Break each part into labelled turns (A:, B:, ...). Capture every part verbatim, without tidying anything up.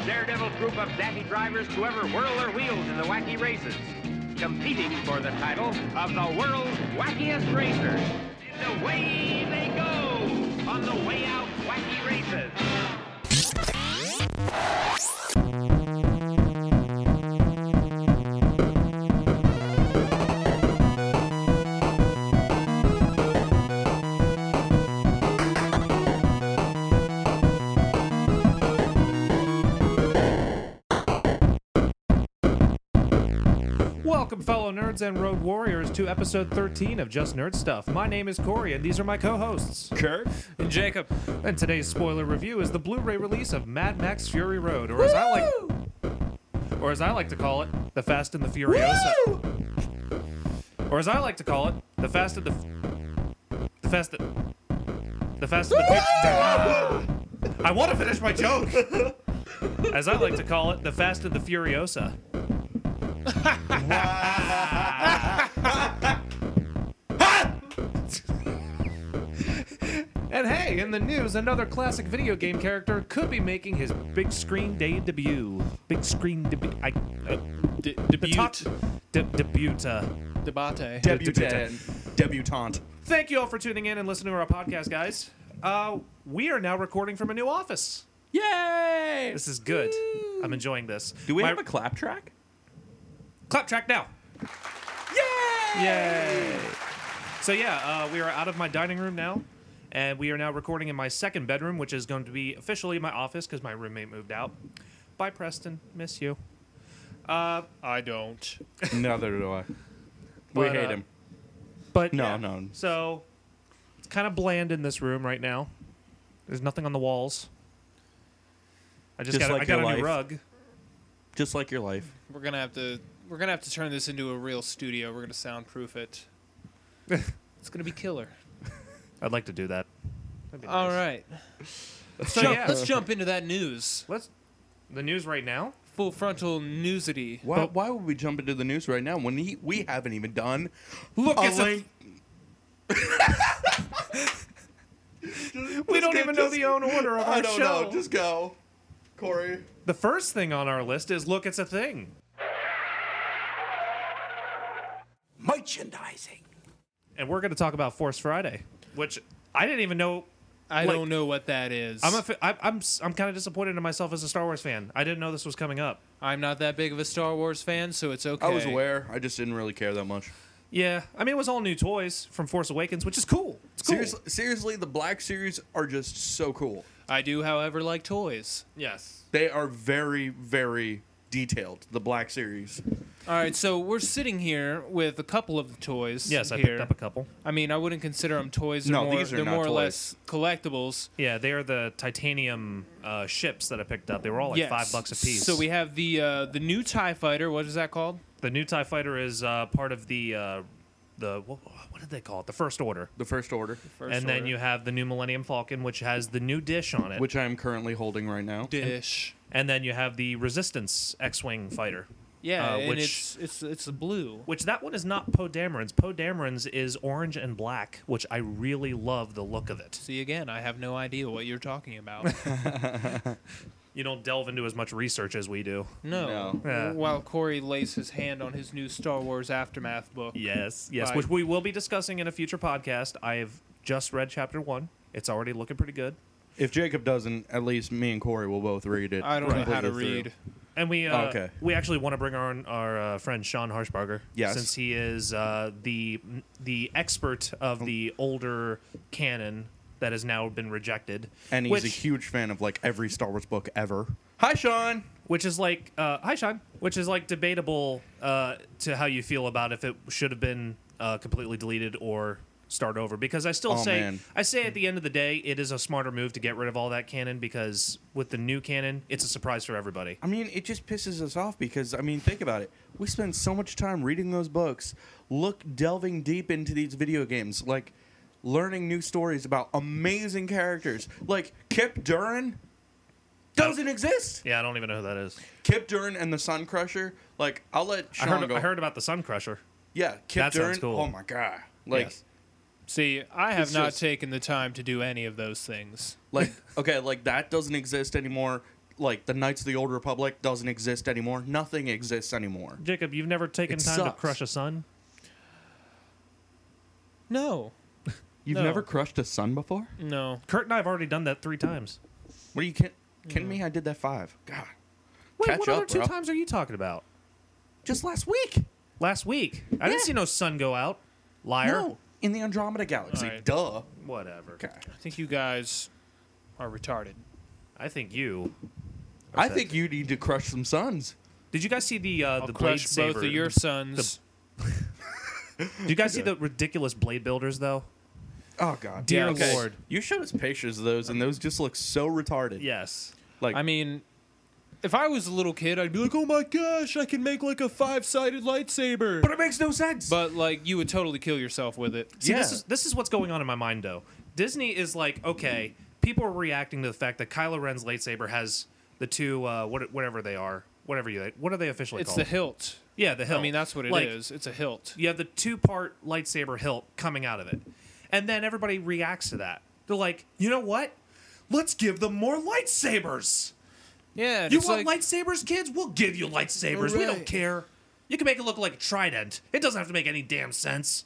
A: daredevil group of daffy drivers to ever whirl their wheels in the wacky races, competing for the title of the world's wackiest racer. And away they go on the Way Out Wacky Races.
B: Welcome, fellow nerds and road warriors, to episode thirteen of Just Nerd Stuff. My name is Corey, and these are my co-hosts,
C: Kurt
B: and Jacob. And today's spoiler review is the Blu-ray release of Mad Max Fury Road, or as Woo! I like, or as I like to call it, The Fast and the Furiosa, Woo! Or as I like to call it, The Fast and the, the Fast, and, the Fast and the. Ah! I want to finish my joke. As I like to call it, The Fast and the Furiosa. And hey, in the news, another classic video game character could be making his big screen day debut. Big screen debut. I uh,
C: D- debut.
B: De- debut. Uh,
C: Debate.
D: Debutant. Debutante.
B: Thank you all for tuning in and listening to our podcast, guys. Uh, we are now recording from a new office.
C: Yay!
B: This is good. Woo! I'm enjoying this.
D: Do we
B: My-
D: have a clap track?
B: Clap track now.
D: Yay!
B: Yay! So yeah, uh, we are out of my dining room now, and we are now recording in my second bedroom, which is going to be officially my office because my roommate moved out. Bye, Preston. Miss you. Uh,
C: I don't.
D: Neither do I.
B: But,
D: we hate
B: uh,
D: him.
B: but
D: No,
B: yeah.
D: no.
B: So it's kind of bland in this room right now. There's nothing on the walls. I just,
D: Just
B: got
D: like
B: I got
D: your
B: a new
D: life.
B: rug.
D: Just like your life.
C: We're gonna have to. We're gonna have to turn this into a real studio. We're gonna soundproof it. It's gonna be killer.
B: I'd like to do that. That'd be
C: All
B: nice.
C: right.
B: So
C: Jump,
B: yeah,
C: Let's jump into that news.
B: let's the news right now.
C: Full frontal newsity.
D: Why,
B: But-
D: why would we jump into the news right now when he, we haven't even done
B: Look,
D: a
B: it's a-
D: link?
B: We don't
D: go,
B: even know
D: just-
B: the own order of our
D: I don't
B: show.
D: know. Just go. Corey.
B: The first thing on our list is Look, It's a Thing.
E: Merchandising.
B: And we're going to talk about Force Friday, which I didn't even know.
C: I
B: like,
C: don't know what that is.
B: I'm a, fi- I, I'm I'm kind of disappointed in myself as a Star Wars fan. I didn't know this was coming up.
C: I'm not that big of a Star Wars fan, so it's okay.
D: I was aware. I just didn't really care that much.
B: Yeah, I mean, it was all new toys from Force Awakens, which is cool. It's cool.
D: Seriously, seriously, the Black Series are just so cool.
C: I do, however, like toys.
B: Yes.
D: They are very, very detailed, the Black Series.
C: All right, so we're sitting here with a couple of the toys.
B: Yes, I
C: here.
B: picked up a couple.
C: I mean, I wouldn't consider them toys. They're
D: No,
C: more,
D: these are
C: they're
D: not
C: more or
D: toys.
C: less collectibles.
B: Yeah, they are the titanium uh, ships that I picked up. They were all like
C: Yes.
B: five bucks a piece.
C: So we have the uh, the new TIE Fighter. What is that called?
B: the new TIE Fighter is uh, part of the uh, the what, what did they call it? The First Order.
D: The First Order,
C: First
B: and then
C: order.
B: you have the new Millennium Falcon, which has the new dish on it.
D: which I am currently holding right now.
C: Dish.
B: And then you have the Resistance X-Wing fighter,
C: Yeah,
B: uh,
C: and
B: which-
C: it's it's it's a blue.
B: which that one is not Poe Dameron's. Poe Dameron's is orange and black, which I really love the look of it.
C: See, again, I have no idea what you're talking about.
B: You don't delve into as much research as we do.
C: No.
D: No.
B: Yeah.
C: While Corey lays his hand on his new Star Wars Aftermath book.
B: Yes, yes,
C: Right.
B: which we will be discussing in a future podcast. I have just read chapter one. It's already looking pretty good.
D: If Jacob doesn't, at least me and Corey will both read it.
C: I don't know how to
D: completely through.
C: read.
B: And we uh,
D: Okay.
B: we actually want to bring on our uh, friend Sean Harshbarger.
D: Yes.
B: Since he is uh, the the expert of the older canon that has now been rejected.
D: And he's
B: which,
D: a huge fan of like every Star Wars book ever. Hi, Sean.
B: which is like uh, hi Sean, which is like debatable uh, to how you feel about if it should have been uh, completely deleted or start over, because I still
D: Oh,
B: say
D: man.
B: I say at the end of the day it is a smarter move to get rid of all that canon, because with the new canon it's a surprise for everybody.
D: I mean, it just pisses us off because, I mean, think about it. We spend so much time reading those books, look, delving deep into these video games, like learning new stories about amazing characters. Like Kip Duran doesn't exist.
B: Yeah, I don't even know who that is.
D: Kip Duran and the Sun Crusher. Like, I'll let
B: I
D: Sean
B: heard
D: go.
B: I heard about the Sun Crusher.
D: Yeah, Kip
B: That
D: Duran.
B: sounds cool.
D: Oh my god. Like,
B: Yes.
C: See, I have
D: It's
C: not
D: just-
C: taken the time to do any of those things.
D: like okay, like that doesn't exist anymore. like the Knights of the Old Republic doesn't exist anymore. Nothing exists anymore.
B: Jacob, you've never taken
D: It
B: time to
D: sucks.
B: crush a sun?
C: No,
D: You've
C: No.
D: never crushed a sun before?
C: no.
B: Kurt and I have already done that three times.
D: What are you kidding, kidding me? I did that five. God.
B: Wait,
D: Catch
B: what
D: up,
B: other two
D: bro.
B: times are you talking about?
D: Just last week.
B: Last week. I didn't
D: Yeah.
B: see no sun go out. Liar.
D: No. In the Andromeda Galaxy.
C: All right.
D: Duh.
B: Whatever.
D: Okay.
C: I think you guys are retarded.
B: I think you.
D: I think you need to crush some suns.
B: Did you guys see the uh,
C: I'll
B: the blade
C: crush
B: saber?
C: both of your sons.
B: Did you guys see the ridiculous blade builders though?
D: Oh, God.
B: Dear
C: Yeah, okay.
B: Lord.
D: You showed us pictures of those, and those just look so retarded.
B: Yes.
D: Like,
C: I mean, if I was a little kid, I'd be like, "Oh my gosh, I can make like a five-sided lightsaber."
D: but it makes no sense.
C: But like, you would totally kill yourself with it.
B: See, this
D: Yeah.
B: is this is what's going on in my mind though. Disney is like, okay, people are reacting to the fact that Kylo Ren's lightsaber has the two uh, what, whatever they are, whatever you what are they officially
C: It's
B: called?
C: the hilt.
B: yeah, the hilt.
C: I mean, that's what it is.
B: Like,
C: It's a hilt.
B: You have the two-part lightsaber hilt coming out of it. And then everybody reacts to that. They're like, you know what? Let's give them more lightsabers.
C: Yeah.
B: You
C: it's
B: want
C: like,
B: lightsabers, kids? We'll give you lightsabers. We don't
C: Alright.
B: care. You can make it look like a trident. It doesn't have to make any damn sense.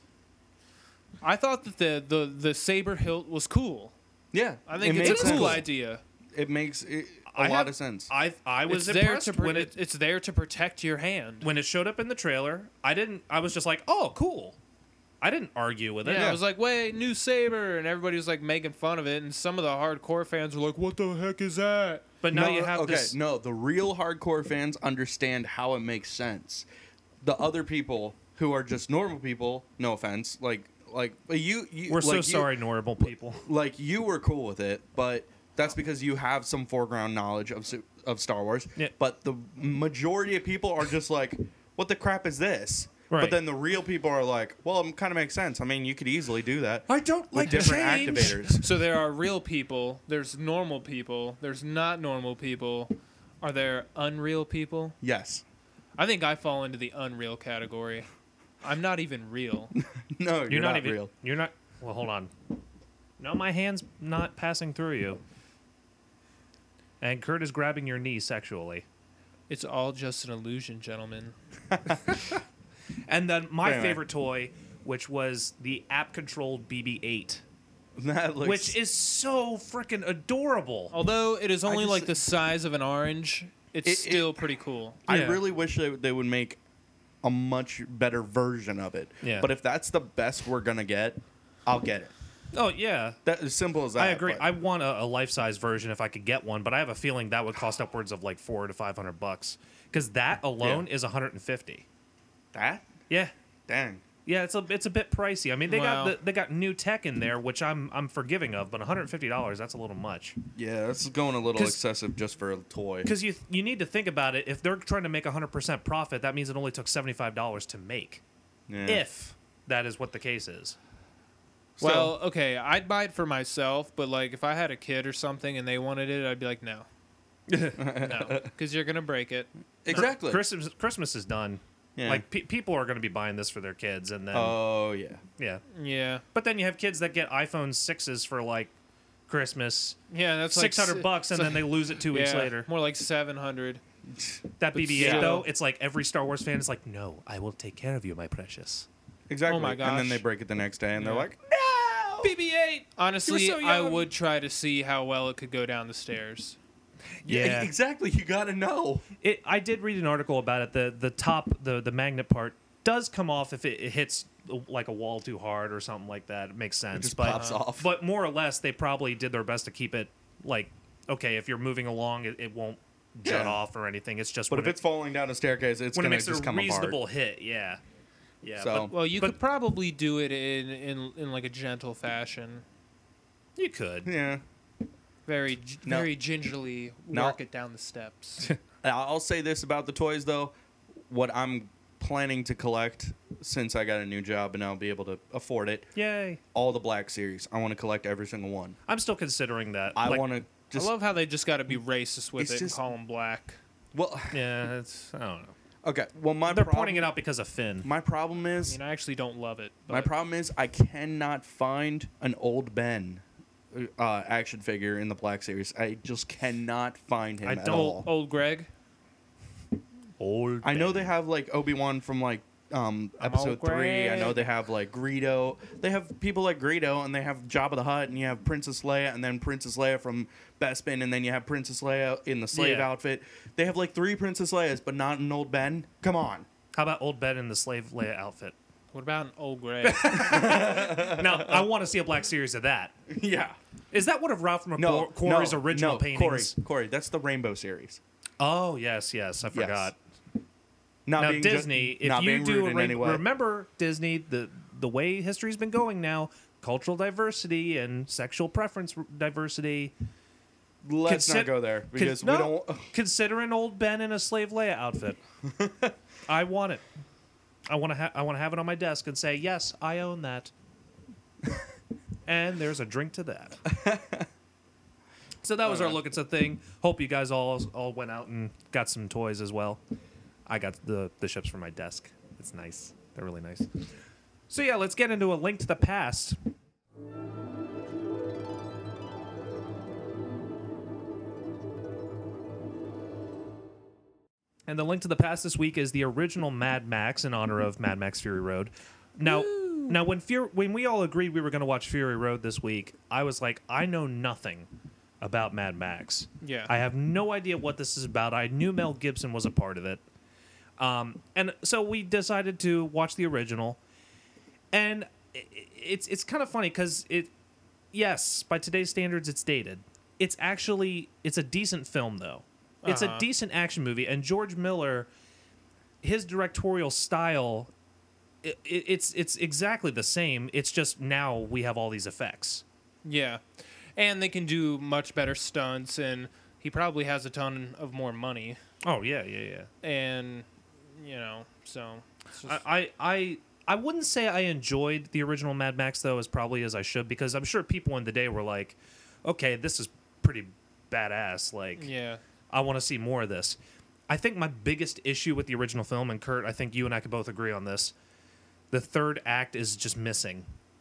C: I thought that the, the the saber hilt was cool.
D: yeah.
C: I think
D: it
C: it's
D: makes
C: a cool
D: sense.
C: idea.
D: It makes it, a
B: I
D: lot
B: have-
D: of sense.
B: I I was
C: It's there
B: impressed
C: to pr-
B: when it
C: it's there to protect your hand.
B: when it showed up in the trailer. I didn't. I was just like, oh, cool. I didn't argue with it.
C: Yeah, I was like, wait, new saber, and everybody was like making fun of it, and some of the hardcore fans were like, what the heck is that?
B: But now
D: no,
B: you have
D: okay,
B: this.
D: no, the real hardcore fans understand how it makes sense. The other people who are just normal people, no offense, like like you, you
B: We're so
D: like you-
B: sorry, normal people.
D: Like you were cool with it, but that's because you have some foreground knowledge of Su- of Star Wars.
B: Yeah.
D: But the majority of people are just like, "What the crap is this?"
B: Right.
D: But then the real people are like, "Well, it kind of makes sense. I mean, you could easily do that."
B: I don't
D: with
B: like
D: different
B: change.
D: activators.
C: So there are real people, there's normal people, there's not normal people. Are there unreal people?
D: Yes.
C: I think I fall into the unreal category. I'm not even real.
D: No, you're,
B: You're, not,
D: not,
B: even.
D: real.
B: You're not. Well, hold on. No, my hand's not passing through you. And Kurt is grabbing your knee sexually.
C: It's all just an illusion, gentlemen.
B: And then my
D: Anyway.
B: favorite toy, which was the app-controlled B B eight,
D: That looks.
B: which is so freaking adorable.
C: Although it is only
D: just-
C: like the size of an orange, it's
D: It- it-
C: still pretty cool.
D: I
B: Yeah.
D: really wish they, they would make a much better version of it.
B: Yeah.
D: But if that's the best we're gonna get, I'll get it.
B: Oh yeah,
D: That as simple as that.
B: I agree.
D: but-
B: I want a, a life-size version if I could get one, but I have a feeling that would cost upwards of like four to five hundred bucks because that alone
D: Yeah.
B: is one hundred and fifty.
D: that.
B: Yeah.
D: Dang.
B: Yeah, it's a it's a bit pricey. I mean, they
C: Wow.
B: got the, they got new tech in there, which I'm I'm forgiving of, but one hundred fifty dollars that's a little much.
D: Yeah, that's going a little
B: 'Cause-
D: excessive just for a toy.
B: Because you you need to think about it. If they're trying to make one hundred percent profit, that means it only took seventy-five dollars to make.
D: Yeah.
B: If that is what the case is.
D: Still-
C: Well, okay, I'd buy it for myself, but like if I had a kid or something and they wanted it, I'd be like, no, no, because you're gonna break it.
D: Exactly.
B: Christmas Christmas is done.
D: Yeah.
B: Like pe- people are going to be buying this for their kids, and then
D: Oh yeah.
B: yeah.
C: Yeah,
B: But then you have kids that get iPhone sixes for like Christmas,
C: yeah, that's
B: six hundred
C: like,
B: bucks, and
C: it's
B: then they lose it two
C: like-
B: weeks
C: yeah,
B: later.
C: more like seven hundred.
B: That B B eight
C: still-
B: though, it's like every Star Wars fan is like, no, I will take care of you, my precious.
D: Exactly.
C: Oh my
D: And then
C: gosh.
D: they break it the next day, and they're
C: Yeah.
D: like, "No."
B: B B eight.
C: Honestly,
B: so
C: I
B: young.
C: would try to see how well it could go down the stairs.
B: Yeah.
D: Exactly. You got to know.
B: It, I did read an article about it. The the top the the magnet part does come off if it, it hits like a wall too hard or something like that. It makes sense.
D: just
B: but,
D: pops off.
B: But more or less, they probably did their best to keep it like okay. If you're moving along, it, it won't jut
D: Yeah.
B: off or anything. It's just
D: But
B: when
D: if it's falling down a staircase, it's
B: it, when it
D: gonna
B: makes
D: just
B: a
D: come
B: reasonable
D: apart.
B: hit, yeah, yeah.
D: So-
C: Well, you
B: But-
C: could probably do it in, in in like a gentle fashion,
B: but you could.
D: Yeah.
C: very g-
D: No.
C: very gingerly
D: No.
C: work it down the steps.
D: I'll say this about the toys though. What I'm planning to collect since I got a new job and I'll be able to afford it,
B: Yay!
D: all the Black Series. I want to collect every single one.
B: I'm still considering that.
D: I
B: Like,
D: want to just
C: I love how they just got to be racist with
D: It's
C: it
D: just-
C: and call them black.
D: well.
B: Yeah, it's I don't know.
D: Okay. Well, my
B: They're
D: problem,
B: pointing it out because of Finn.
D: My problem
C: I
D: is
C: mean, I actually don't love it.
D: my
C: but-
D: problem is I cannot find an old Ben uh, action figure in the Black Series. I just cannot find him
B: I
D: at
B: don't-
D: all.
C: Old Greg.
B: Old.
D: I know they have like Obi-Wan from like um, episode three. I know
C: Greg.
D: they have like Greedo. They have people like Greedo, and they have Jabba the Hutt, and you have Princess Leia, and then Princess Leia from Bespin, and then you have Princess Leia in the slave
B: Yeah.
D: outfit. They have like three Princess Leias, but not an old Ben. Come on.
B: How about Old Ben in the slave Leia outfit?
C: What about an old Greg?
B: Now, I want to see a Black Series of that.
D: Yeah.
B: Is that one of Ralph
D: No,
B: McQuarrie's
D: no,
B: original
D: no,
B: paintings?
D: Corey, Corey, that's the Rainbow Series.
B: Oh, yes, yes. I forgot.
D: Not
B: Now
D: being ju-
B: Disney, if
D: not
B: you
D: being
B: do
D: rude
B: a
D: in
B: rain-
D: any way.
B: remember Disney, the the way history's been going now, cultural diversity and sexual preference r- diversity.
D: Let's
B: consi-
D: not go there
B: Con-
D: because
B: no,
D: we don't.
B: consider an old Ben in a slave Leia outfit. I want it. I want to. Ha- I want to have it on my desk and say, yes, I own that. And there's a drink to that. So that was our look at the thing. Hope you guys all all went out and got some toys as well. I got the the ships for my desk. It's nice. They're really nice. So yeah, let's get into A Link to the Past. And the Link to the Past this week is the original Mad Max in honor of Mad Max Fury Road. Now, now when Fury, when we all agreed we were going to watch Fury Road this week, I was like, I know nothing about Mad Max.
C: Yeah.
B: I have no idea what this is about. I knew Mel Gibson was a part of it. Um, and so we decided to watch the original. And i- it's it's kind of funny because it, yes, by today's standards, it's dated. It's actually, it's a decent film, though. It's
C: Uh-huh.
B: a decent action movie. And George Miller, his directorial style, it, it, it's it's exactly the same. It's just now we have all these effects.
C: Yeah. And they can do much better stunts, and he probably has a ton of more money.
B: Oh, yeah, yeah, yeah.
C: And, you know, so. It's just,
B: I, I, I, I wouldn't say I enjoyed the original Mad Max, though, as probably as I should, because I'm sure people in the day were like, okay, this is pretty badass. Like,
C: yeah.
B: I want to see more of this. I think my biggest issue with the original film, and Kurt, I think you and I could both agree on this, the third act is just missing.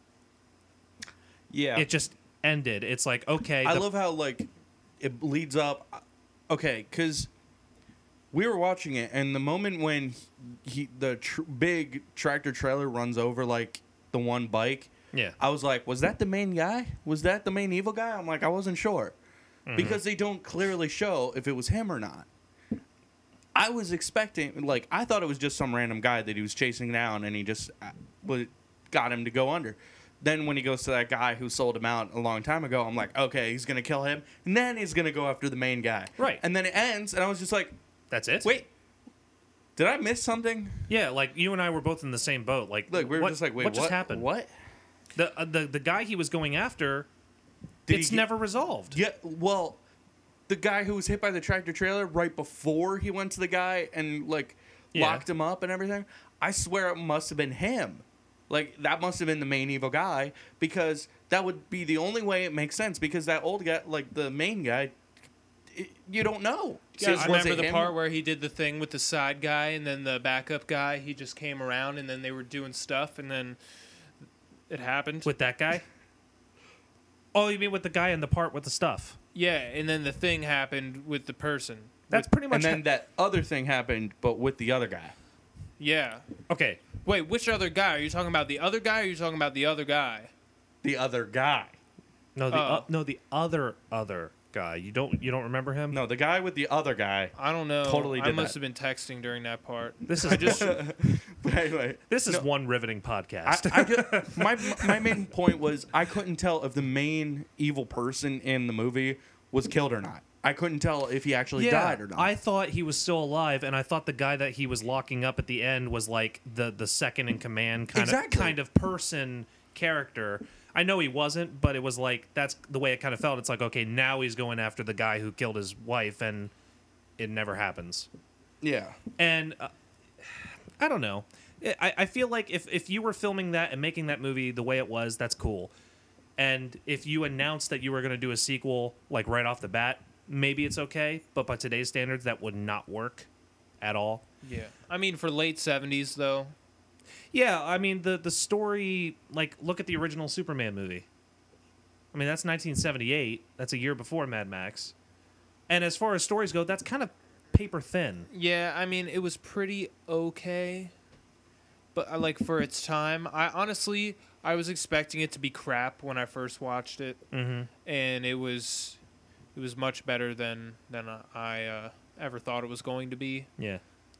D: Yeah.
B: It just ended. It's like, okay.
D: I
B: the-
D: love how like it leads up. Okay, because we were watching it, and the moment when he the tr- big tractor trailer runs over like the one bike,
B: Yeah.
D: I was like, was that the main guy? Was that the main evil guy? I'm like, I wasn't sure because they don't clearly show if it was him or not. I was expecting, like, I thought it was just some random guy that he was chasing down, and he just uh, wa- got him to go under. Then when he goes to that guy who sold him out a long time ago, I'm like, okay, he's gonna kill him, and then he's gonna go after the main guy.
B: Right.
D: And then it ends, and I was just like,
B: That's it?
D: wait, did I miss something?
B: Yeah, like you and I were both in the same boat. Like,
D: Look, we were
B: what,
D: just like, wait,
B: what
D: what
B: just happened?
D: What?
B: The, uh, the the guy he was going after,
D: Did
B: it's
D: he get-
B: never resolved.
D: Yeah, well, the guy who was hit by the tractor trailer right before he went to the guy and like
B: Yeah.
D: locked him up and everything. I swear it must have been him. Like that must have been the main evil guy because that would be the only way it makes sense because that old guy, like the main guy, it, you don't know.
C: You guys
D: Was
C: remember
D: it
C: the
D: him?
C: part where he did the thing with the side guy and then the backup guy, he just came around and then they were doing stuff and then it happened?
B: With that guy? Oh, you mean with the guy in the part with the stuff?
C: Yeah, and then the thing happened with the person.
B: That's pretty much.
D: And then that other thing happened, but with the other guy.
C: Yeah.
B: okay.
C: Wait, which other guy? Are you talking about the other guy or are you talking about the other guy?
D: The other guy.
B: No, the
C: Oh.
B: uh, no the other other guy. You don't you don't remember him?
D: No, the guy with the other guy.
C: I don't know.
D: Totally
C: I
D: did
C: must
D: that.
C: have been texting during that part.
B: This is
C: just
D: But anyway,
B: this is
D: no.
B: one riveting
D: I,
B: podcast.
D: I just, my my main point was I couldn't tell if the main evil person in the movie was killed or not. I couldn't tell if he actually died or not.
B: I thought he was still alive, and I thought the guy that he was locking up at the end was like the the second in command kind
D: Exactly.
B: of kind of person character. I know he wasn't, but it was like that's the way it kind of felt. It's like, okay, now he's going after the guy who killed his wife, and it never happens.
D: yeah.
B: And uh, I don't know. I, I feel like if, if you were filming that and making that movie the way it was, that's cool. And if you announced that you were going to do a sequel, like right off the bat, maybe it's okay. But by today's standards, that would not work at all.
C: yeah. I mean, for late seventies though.
B: Yeah, I mean, the, the story, like, look at the original Superman movie. I mean, that's nineteen seventy-eight. That's a year before Mad Max. And as far as stories go, that's kind of paper thin.
C: Yeah, I mean, it was pretty okay. But uh, like for its time, I honestly I was expecting it to be crap when I first watched it,
B: Mm-hmm.
C: and it was it was much better than than I uh, ever thought it was going to be.
B: Yeah.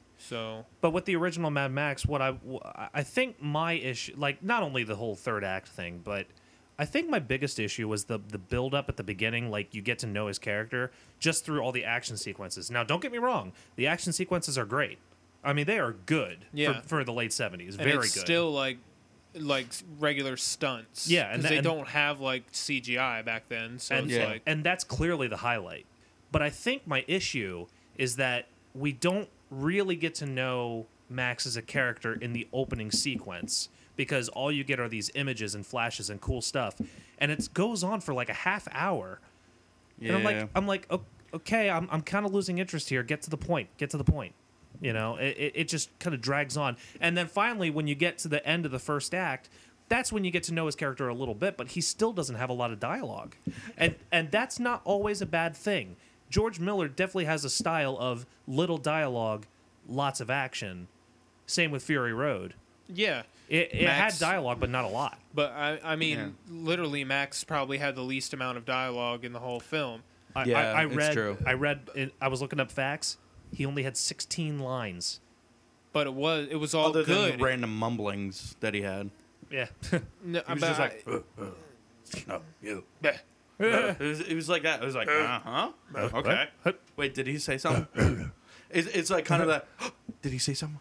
C: So
B: But with the original Mad Max, what I I think my issue, like not only the whole third act thing, but I think my biggest issue was the the build up at the beginning. Like you get to know his character just through all the action sequences. Now, don't get me wrong, the action sequences are great. I mean, they are good
C: Yeah.
B: for, for the late seventies.
C: and
B: Very
C: it's
B: good.
C: still like like regular stunts.
B: Yeah, and
C: 'cause
B: tha-
C: they
B: and-
C: don't have like C G I back then. So
B: and
C: it's
D: Yeah.
C: like
B: and that's clearly the highlight. But I think my issue is that we don't really get to know Max as a character in the opening sequence because all you get are these images and flashes and cool stuff, and it goes on for like a half hour.
D: Yeah.
B: And I'm like, I'm like, "O- okay, I'm I'm kind of losing interest here. Get to the point. Get to the point. You know, it it, it just kind of drags on, and then finally, when you get to the end of the first act, that's when you get to know his character a little bit, but he still doesn't have a lot of dialogue, and and that's not always a bad thing. George Miller definitely has a style of little dialogue, lots of action. Same with Fury Road.
C: yeah.
B: It, it had
C: Max-
B: dialogue, but not a lot.
C: But I I mean,
D: Yeah.
C: literally, Max probably had the least amount of dialogue in the whole film.
B: I,
D: Yeah,
B: I, I
D: it's
B: read.
D: true.
B: I read. It, I was looking up facts. He only had sixteen lines.
C: But it was it was all
D: Other than
C: good.
D: the random mumblings that he had.
B: Yeah.
C: No,
D: He was
C: but
D: just
C: I-
D: like, uh, uh, no, you.
C: Bleh.
D: it, was, it was like that. It was like, uh huh. Okay. Wait, did he say something? it's, it's like kind of that. Did he say something?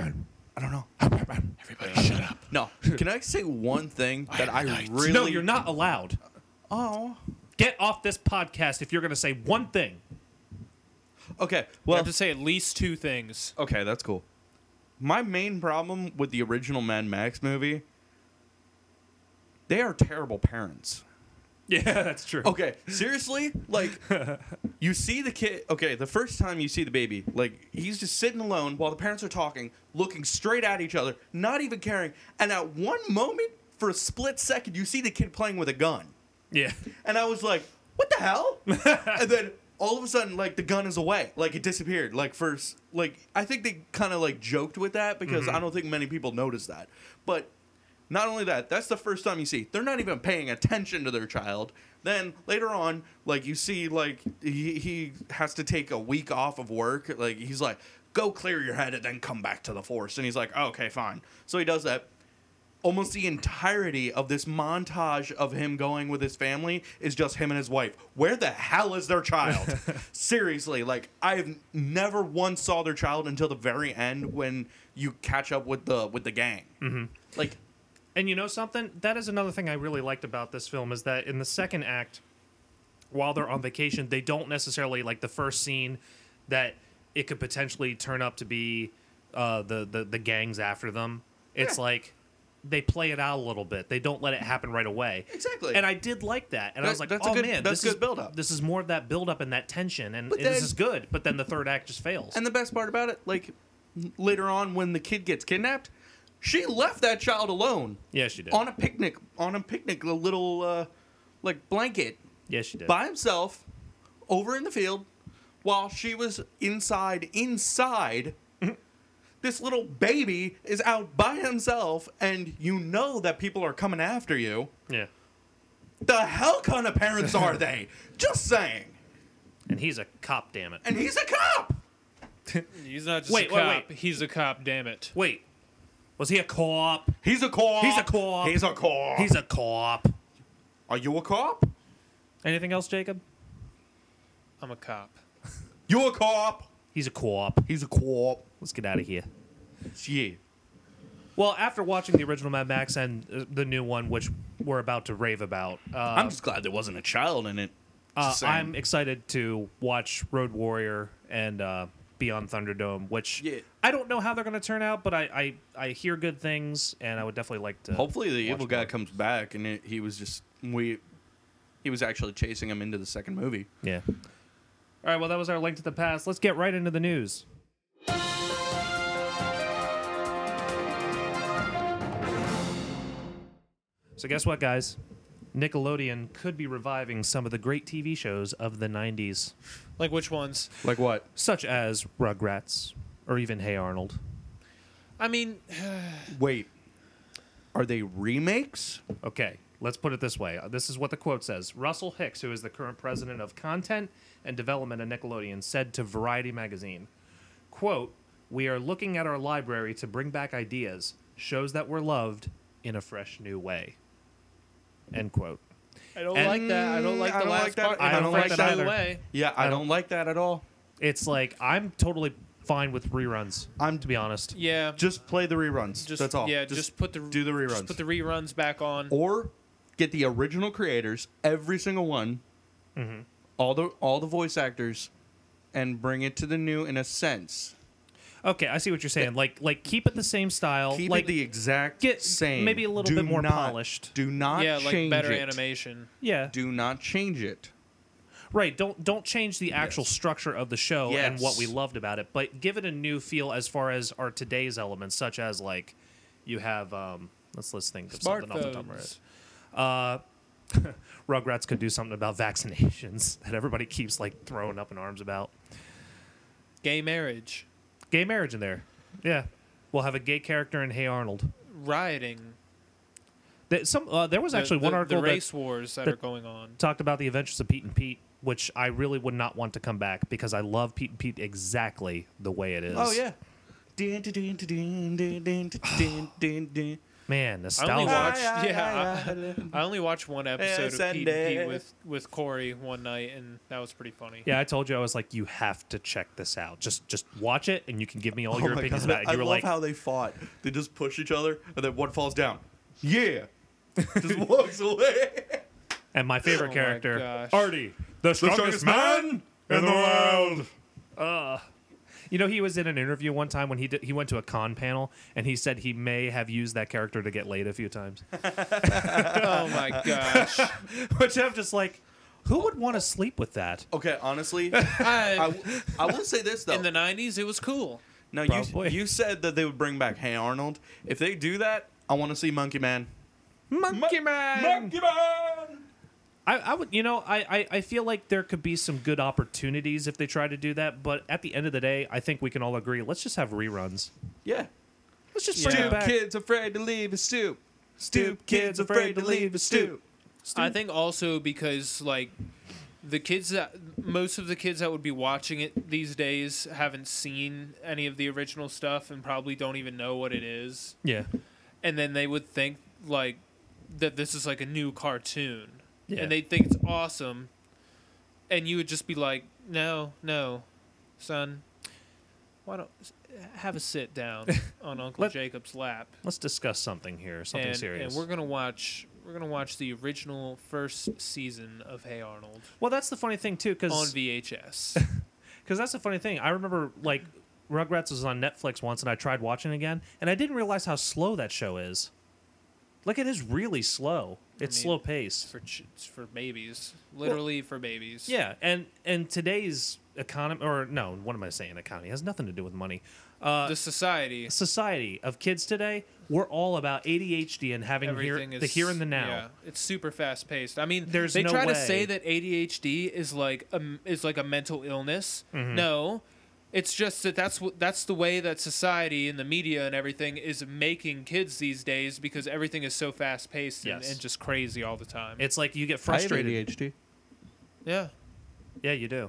D: I don't know.
C: Everybody shut up.
D: No. Can I say one thing that I really?
B: No, you're not allowed.
D: Oh.
B: Get off this podcast if you're going to say one thing.
D: Okay.
C: You
D: Well.
C: have to say at least two things.
D: Okay, that's cool. My main problem with the original Mad Max movie, they are terrible parents.
B: Yeah, that's true.
D: Okay, seriously? Like, you see the kid. Okay, the first time you see the baby, like, he's just sitting alone while the parents are talking, looking straight at each other, not even caring. And at one moment, for a split second, you see the kid playing with a gun.
B: Yeah.
D: And I was like, what the hell? And then all of a sudden, like, the gun is away. Like, it disappeared. Like, first, like, I think they kind of, like, joked with that because I don't think many people noticed that. But not only that, that's the first time you see. They're not even paying attention to their child. Then later on, like, you see, like, he, he has to take a week off of work. Like, he's like, go clear your head and then come back to the force. And he's like, oh, okay, fine. So he does that. Almost the entirety of this montage of him going with his family is just him and his wife. Where the hell is their child? Seriously, like, I've never once saw their child until the very end when you catch up with the with the gang. Mm-hmm. Like,
B: And you know something? That is another thing I really liked about this film is that in the second act, while they're on vacation, they don't necessarily, like the first scene, that it could potentially turn up to be uh, the, the, the gangs after them. It's
D: Yeah.
B: like they play it out a little bit. They don't let it happen right away.
D: Exactly.
B: And I did like that. And I
D: That-
B: was like,
D: that's a
B: oh
D: good-
B: man,
D: that's
B: this is
D: good build-up.
B: This is more of that build up and that tension. And
D: But
B: this
D: then-
B: is good. But then the third act just fails.
D: and the best part about it, like, later on when the kid gets kidnapped, she left that child alone
B: yes, she did.
D: on a picnic, on a picnic, a little, uh, like, blanket.
B: yes, she did.
D: By himself over in the field while she was inside inside this little baby is out by himself and you know that people are coming after you.
B: Yeah.
D: The hell kind of parents are they? Just saying.
B: And he's a cop, damn it.
D: And he's a cop.
C: He's not just
B: Wait,
C: a
B: wait,
C: cop.
B: wait.
C: He's a cop. Damn it.
B: Wait. Was he a co-op?
D: He's a cop.
B: He's a co-op.
D: He's a cop.
B: He's a co-op.
D: Are you a cop?
B: Anything else, Jacob?
C: I'm a cop.
D: You a cop?
B: He's a co-op.
D: He's a cop.
B: Let's get out of here.
D: Yeah.
B: Well, after watching the original Mad Max and uh, the new one, which we're about to rave about, uh,
D: I'm just glad there wasn't a child in it.
B: uh,
D: Just saying.
B: I'm excited to watch Road Warrior and uh, Beyond Thunderdome, which
D: Yeah.
B: I don't know how they're going to turn out, but I, I, I hear good things, and I would definitely like to.
D: Hopefully the
B: watch
D: evil guy
B: more.
D: comes back and it, he was just we he was actually chasing him into the second movie.
B: Yeah. All right, well, that was our link to the past. Let's get right into the news. So guess what, guys? Nickelodeon could be reviving some of the great T V shows of the nineties,
C: Like which ones?
D: Like what?
B: such as Rugrats or even Hey Arnold.
C: I mean,
D: Wait. Are they remakes?
B: Okay, let's put it this way. This is what the quote says. Russell Hicks, who is the current president of content and development at Nickelodeon, said to Variety magazine, quote, "We are looking at our library to bring back ideas, shows that were loved in a fresh new way." End quote.
C: I don't
B: And-
C: like that. I don't like
D: I
C: the
D: don't
C: last
D: like that.
C: part.
B: I
C: in a
B: don't like
C: fresh
B: that
C: new
B: either.
C: way.
D: Yeah, I,
B: I
D: don't,
B: don't-
D: like that at all.
B: It's like I'm totally fine with reruns.
D: I'm-
B: to be honest.
C: Yeah.
D: Just play the reruns.
C: Just
D: That's all.
C: Yeah, just, put the
D: do the reruns.
C: Just put the reruns back on.
D: Or get the original creators, every single one,
B: Mm-hmm.
D: all the all the voice actors, and bring it to the new in a sense.
B: Okay, I see what you're saying. Like, like keep it the same style.
D: Keep
B: like,
D: it the exact
B: get
D: same.
B: maybe a little
D: Do
B: bit more
D: not-
B: polished.
D: Do not
C: yeah, like
D: change
C: better
D: it.
C: animation.
B: yeah.
D: Do not change it.
B: Right. Don't don't change the actual
D: Yes.
B: structure of the show and what we
D: Yes.
B: loved about it, but give it a new feel as far as our today's elements, such as like you have um let's let's think of something off the top of our head.
C: Smartphones.
B: Uh Rugrats could do something about vaccinations that everybody keeps like throwing up in arms about.
C: Gay marriage.
B: Gay marriage in there. Yeah. We'll have a gay character in Hey Arnold.
C: Rioting.
B: That some uh, there was
C: The-
B: actually
C: the,
B: one article
C: The
B: that
C: race wars that,
B: that-
C: are going on.
B: talked about the adventures of Pete and Pete, which I really would not want to come back because I love Pete and Pete exactly the way it is.
D: Oh yeah. Dun, dun, dun, dun, dun, dun, dun, dun, dun.
B: Man,
C: I
B: nostalgia.
C: only watched
D: Ah,
C: yeah,
D: yeah,
C: I, I only watched one episode of Pete and
D: Sunday.
C: Pete with with Corey one night, and that was pretty funny.
B: Yeah, I told you I was like, you have to check this out. Just just watch it, and you can give me all
D: Oh
B: your
D: my
B: opinions
D: God.
B: about it.
D: I
B: You were
D: love
B: like,
D: how they fought. They just push each other, and then one falls down. Yeah. Just walks away.
B: and my favorite
C: Oh my
B: character,
C: gosh.
B: Artie, the strongest,
D: strongest
B: man
D: man
B: in the world. Uh, you know, he was in an interview one time when he did, he went to a con panel, and he said he may have used that character to get laid a few times.
C: Oh my gosh.
B: Which I'm just like, who would want to sleep with that?
D: Okay, honestly, I,
C: I,
D: w- I will say this though.
C: in the nineties, it was cool.
D: No, you
B: Probably.
D: you said that they would bring back Hey Arnold. If they do that, I want to see Monkey Man.
B: Monkey Man.
D: Monkey Man.
B: I, I would, you know, I, I, I feel like there could be some good opportunities if they try to do that. But at the end of the day, I think we can all agree. Let's just have reruns.
D: Yeah.
B: Let's just
C: Yeah.
B: bring it
C: Stoop
B: back.
D: Kids afraid to leave his stoop.
B: Stoop kids afraid to leave his stoop.
C: I think also because like the kids that most of the kids that would be watching it these days haven't seen any of the original stuff and probably don't even know what it is.
B: Yeah.
C: And then they would think like that this is like a new cartoon.
B: Yeah.
C: And they think it's awesome. And you would just be like, "No, no, son. Why don't have a sit down on Uncle
B: Let-
C: Jacob's lap?"
B: Let's discuss something here, something
C: and,
B: serious.
C: and we're gonna watch we're gonna watch the original first season of Hey Arnold
B: well, that's the funny thing too,
C: on
B: because
C: V H S.
B: that's the funny thing. I remember like Rugrats was on Netflix once, and I tried watching it again, and I didn't realize how slow that show is. Like it is really slow. It's
C: mean,
B: slow paced.
C: for ch- it's for babies, literally for babies.
B: Yeah, and and today's economy, or no, what am I saying? Economy it has nothing to do with money. Uh,
C: The society,
B: society of kids today, we're all about A D H D and having here,
C: everything is
B: the here and the now.
C: Yeah, it's super fast paced. I mean,
B: There's
C: they
B: no
C: try to
B: way.
C: say that A D H D is like a is like a mental illness.
B: Mm-hmm.
C: No. It's just that that's what that's the way that society and the media and everything is making kids these days because everything is so fast paced and,
B: Yes.
C: and just crazy all the time.
B: It's like you get
D: I have
B: frustrated.
D: A D H D.
C: yeah.
B: Yeah, you do.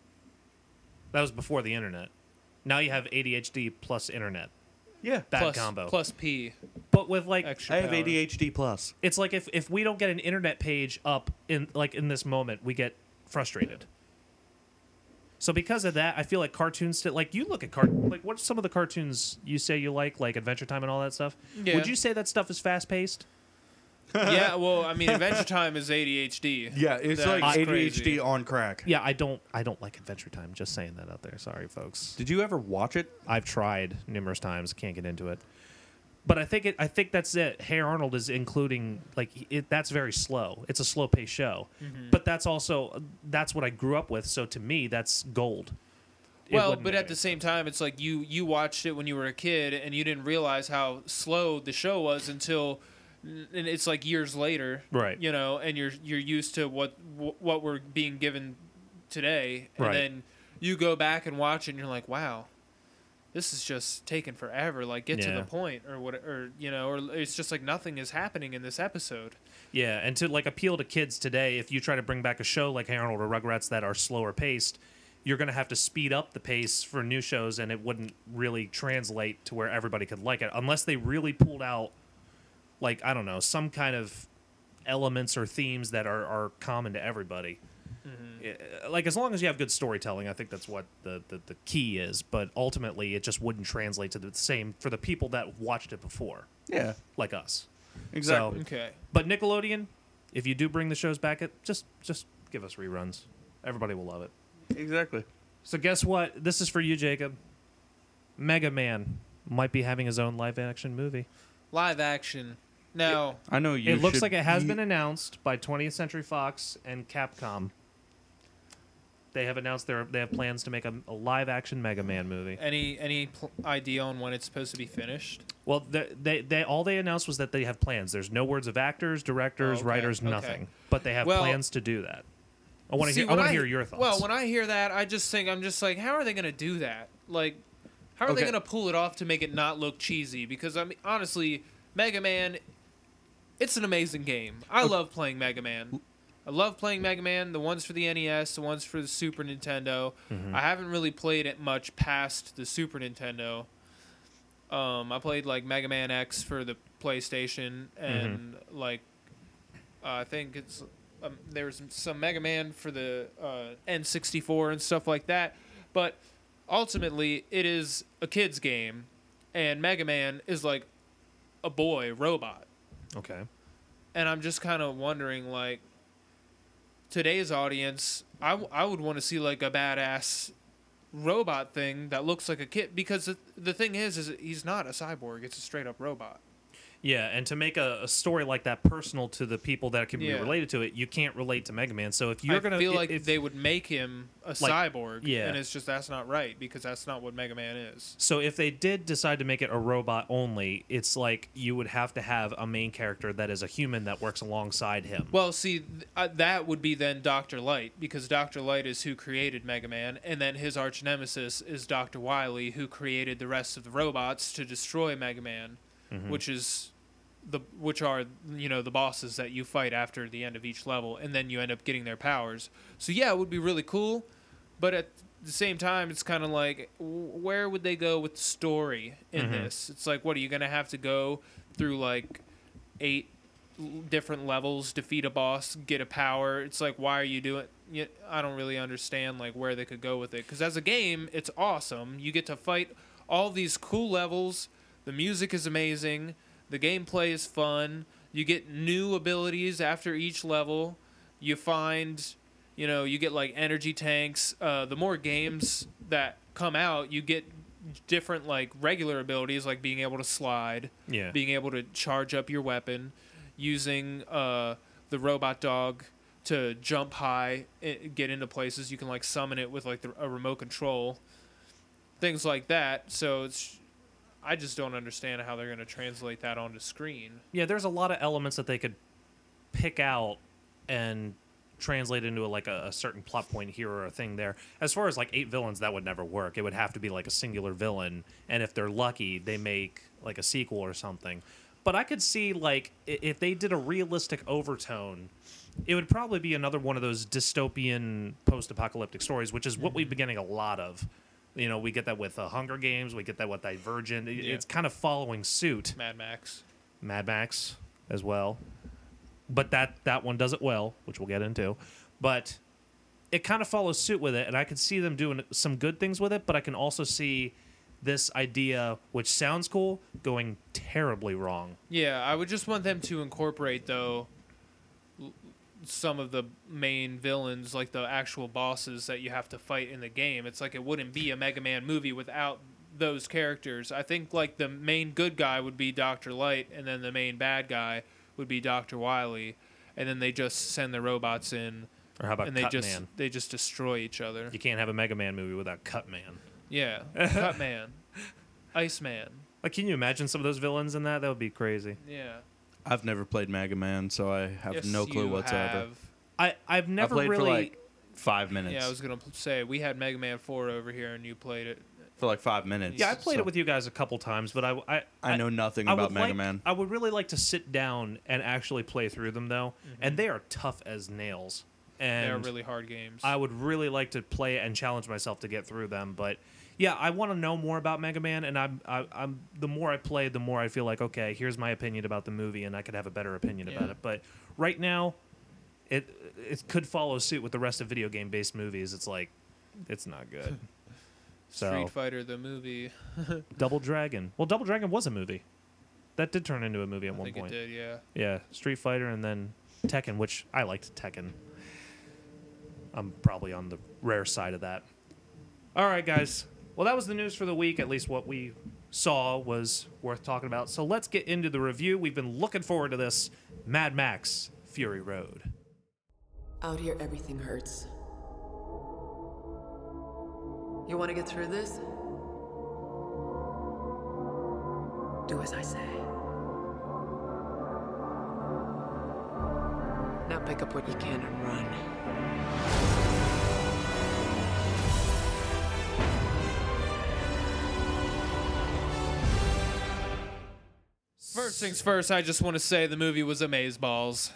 B: That was before the internet. Now you have A D H D plus internet.
D: Yeah.
B: Bad
C: plus,
B: combo.
C: Plus P.
B: But with like,
C: Extra
D: I have
C: power.
D: A D H D plus.
B: it's like if if we don't get an internet page up in like in this moment, we get frustrated. So because of that, I feel like cartoons still like you look at cart like what's some of the cartoons you say you like, like Adventure Time and all that stuff.
C: Yeah.
B: Would you say that stuff is fast paced?
C: Yeah, well, I mean, Adventure Time is A D H D.
D: Yeah, it's
C: That's
D: like A D H D
C: crazy.
D: on crack.
B: Yeah, I don't I don't like Adventure Time. Just saying that out there. Sorry, folks.
D: Did you ever watch it?
B: I've tried numerous times, can't get into it. But I think it. I think that's it. Hey Arnold is including like it. That's very slow. It's a slow paced show,
C: Mm-hmm.
B: but that's also that's what I grew up with. So to me, that's gold. It
C: Well,
B: wouldn't
C: but
B: make
C: at the
B: any-
C: same time, it's like you you watched it when you were a kid and you didn't realize how slow the show was until N- And it's like years later,
B: Right.
C: You know, and you're you're used to what wh- what we're being given today, and
B: Right.
C: then you go back and watch it, and you're like, wow, this is just taking forever. Like, get to
B: Yeah.
C: the point, or what, or you know, or it's just like nothing is happening in this episode.
B: Yeah, and to like appeal to kids today, if you try to bring back a show like Harold or Rugrats that are slower paced, you're going to have to speed up the pace for new shows, and it wouldn't really translate to where everybody could like it unless they really pulled out, like, I don't know, some kind of elements or themes that are, are common to everybody. Yeah, like, as long as you have good storytelling, I think that's what the, the, the key is. But ultimately, it just wouldn't translate to the same for the people that watched it before,
D: Yeah,
B: like us.
D: exactly.
C: Okay.
B: But Nickelodeon, if you do bring the shows back, it just just give us reruns. Everybody will love it.
D: Exactly.
B: So guess what? This is for you, Jacob. Mega Man might be having his own live action movie.
C: Live action. Now,
D: I know you.
B: it looks
D: should-
B: like it has
D: you-
B: been announced by twentieth Century Fox and Capcom. They have announced their they have plans to make a, a live action Mega Man movie.
C: any any pl- idea on when it's supposed to be finished?
B: Well, they, they they all they announced was that they have plans. There's no words of actors, directors,
C: Oh, okay,
B: writers,
C: okay.
B: nothing. But they have
C: Well-
B: plans to do that. I want to
C: See,
B: hear. I
C: when
B: want to hear your thoughts.
C: Well, when I hear that, I just think I'm just like, how are they going to do that? Like, how are they
D: Okay.
C: going to pull it off to make it not look cheesy? Because I mean, honestly, Mega Man, it's an amazing game. I love playing Mega Man. I love playing Mega Man. The ones for the N E S, the ones for the Super Nintendo.
B: Mm-hmm.
C: I haven't really played it much past the Super Nintendo. Um, I played like Mega Man X for the PlayStation, and like uh, I think it's um, there's some Mega Man for the uh, N sixty-four and stuff like that. But ultimately, it is a kid's game, and Mega Man is like a boy robot.
B: okay.
C: And I'm just kind of wondering, like, today's audience, I, w- I would want to see like a badass robot thing that looks like a kid, because the, the thing is, is he's not a cyborg; it's a straight up robot.
B: Yeah, and to make a, a story like that personal to the people that can be
C: Yeah.
B: related to it, you can't relate to Mega Man. So if you're
C: I
B: gonna
C: feel
B: if-
C: like
B: if-
C: they would make him a
B: Like,
C: cyborg,
B: yeah.
C: and it's just that's not right, because that's not what Mega Man is.
B: So if they did decide to make it a robot only, it's like you would have to have a main character that is a human that works alongside him.
C: Well, see, th- uh, that would be then Doctor Light, because Doctor Light is who created Mega Man, and then his arch nemesis is Doctor Wily, who created the rest of the robots to destroy Mega Man,
B: Mm-hmm.
C: which is the which are you know the bosses that you fight after the end of each level, and then you end up getting their powers. So yeah, it would be really cool, but at the same time, it's kind of like, w- where would they go with the story in
B: Mhm.
C: this? It's like, what are you gonna have to go through like eight l- different levels, defeat a boss, get a power? It's like, why are you doing? You, I don't really understand like where they could go with it, because as a game, it's awesome. You get to fight all these cool levels. The music is amazing. The gameplay is fun. You get new abilities after each level. You find, you know, you get like energy tanks. Uh, the more games that come out, you get different like regular abilities, like being able to slide,
B: yeah.
C: being able to charge up your weapon, using uh, the robot dog to jump high, i- get into places. You can like summon it with like the, a remote control, things like that. So it's, I just don't understand how they're going to translate that onto screen.
B: Yeah, there's a lot of elements that they could pick out and translate into a, like a, a certain plot point here or a thing there. As far as like eight villains, that would never work. It would have to be like a singular villain, and if they're lucky, they make like a sequel or something. But I could see like i- if they did a realistic overtone, it would probably be another one of those dystopian post-apocalyptic stories, which is what we've been getting a lot of. You know, we get that with uh, Hunger Games. We get that with Divergent. It-
C: Yeah.
B: It's kind of following suit.
C: Mad Max.
B: Mad Max as well. But that that one does it well, which we'll get into. But it kind of follows suit with it, and I can see them doing some good things with it, but I can also see this idea, which sounds cool, going terribly wrong.
C: Yeah, I would just want them to incorporate, though, l- some of the main villains, like the actual bosses that you have to fight in the game. It's like it wouldn't be a Mega Man movie without those characters. I think like the main good guy would be Doctor Light, and then the main bad guy would be Doctor Wily, and then they just send the robots in,
B: Or how about
C: and they
B: Cut
C: just
B: Man?
C: they just destroy each other.
B: You can't have a Mega Man movie without Cut Man.
C: Yeah, Cut Man, Ice Man.
B: Like, can you imagine some of those villains in that? That would be crazy.
C: Yeah.
D: I've never played Mega Man, so I have
C: Yes,
D: no clue
C: you
D: whatsoever.
C: have.
B: I I've
D: I
B: never
D: played
B: really.
D: for like five minutes.
C: Yeah, I was gonna say we had Mega Man four over here, and you played it.
D: for like five minutes.
B: yeah, I played
D: so
B: it with you guys a couple times, but I I,
D: I know nothing
B: I
D: about
B: would
D: Mega
B: like-
D: Man.
B: I would really like to sit down and actually play through them though, and they are tough as nails. And
C: They're really hard games.
B: I would really like to play and challenge myself to get through them, but yeah, I want to know more about Mega Man, and I'm, I, I'm the more I play, the more I feel like okay, here's my opinion about the movie, and I could have a better opinion about
C: Yeah.
B: it. But right now, it it could follow suit with the rest of video game based movies. It's like, it's not good. So
C: Street Fighter the movie.
B: Double Dragon. Well, Double Dragon was a movie. That did turn into a movie at
C: I
B: one
C: think
B: point.
C: it did. Yeah.
B: Yeah, Street Fighter and then Tekken, which I liked Tekken. I'm probably on the rare side of that. All right, guys. Well, that was the news for the week. At least what we saw was worth talking about. So let's get into the review. We've been looking forward to this. Mad Max Fury Road.
E: Out here, everything hurts. You want to get through this? Do as I say. Now pick up what you can and run.
C: First things first, I just want to say the movie was amazeballs.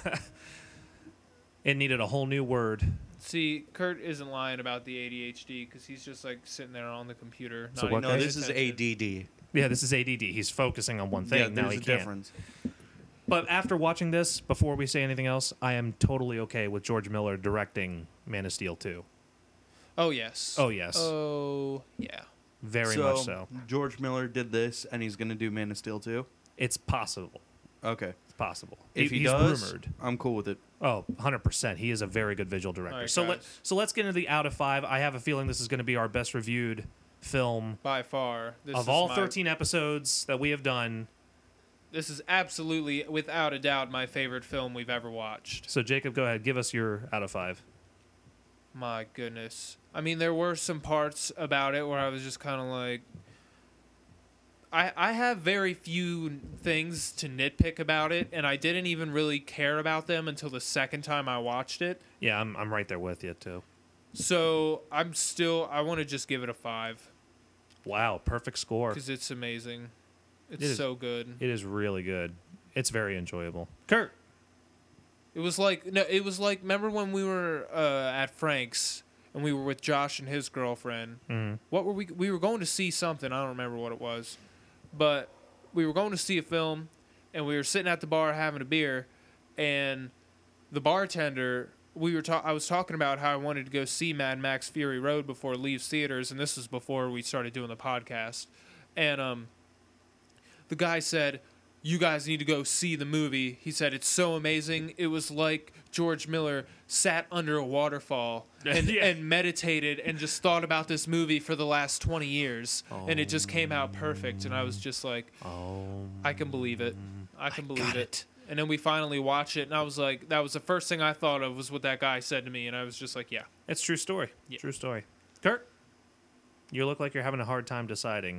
B: It needed a whole new word.
C: See, Kurt isn't lying about the A D H D because he's just like sitting there on the computer.
B: So
C: not
B: what
C: even
D: no,
C: paying
D: this is
C: attention.
D: A D D.
B: Yeah, this is A D D. He's focusing on one thing.
D: Yeah,
B: now
D: there's
B: he
D: a
B: can't.
D: difference.
B: But after watching this, before we say anything else, I am totally okay with George Miller directing Man of Steel two.
C: Oh yes.
B: Oh, yes.
C: Oh yeah.
B: Very
D: so,
B: much so.
D: George Miller did this, and he's going to do Man of Steel too?
B: It's possible.
D: Okay.
B: It's possible.
D: If he,
B: he's
D: does,
B: rumored.
D: I'm cool with it.
B: Oh, one hundred percent. He is a very good visual director.
C: All right,
B: so let
C: guys.
B: so let's get into the out of five. I have a feeling this is going to be our best reviewed film
C: By far, this
B: of
C: is
B: all
C: my-
B: thirteen episodes that we have done.
C: This is absolutely, without a doubt, my favorite film we've ever watched.
B: So Jacob, go ahead. Give us your out of five.
C: My goodness. I mean, there were some parts about it where I was just kind of like, I I have very few things to nitpick about it, and I didn't even really care about them until the second time I watched it.
B: Yeah, I'm I'm right there with you too.
C: So I'm still, I want to just give it a five
B: Wow, perfect score.
C: because it's amazing. It's
B: It is-
C: so good.
B: It is really good. It's very enjoyable. Kurt.
C: It was like no, it was like remember when we were uh, at Frank's and we were with Josh and his girlfriend.
B: Mhm.
C: What were we? We were going to see something. I don't remember what it was, but we were going to see a film, and we were sitting at the bar having a beer, and the bartender. We were ta- I was talking about how I wanted to go see Mad Max Fury Road before it leaves theaters, and this was before we started doing the podcast, and um. The guy said, "You guys need to go see the movie." He said, "It's so amazing. It was like George Miller sat under a waterfall and,
B: Yeah.
C: and meditated and just thought about this movie for the last twenty years. And it just came out perfect." And I was just like,
B: Oh,
C: I can believe it. I can believe
B: got
C: it.
B: it.
C: And then we finally watched it, and I was like, that was the first thing I thought of was what that guy said to me. And I was just like, yeah.
B: it's true story.
C: Yeah.
B: True story. Kurt, you look like you're having a hard time deciding.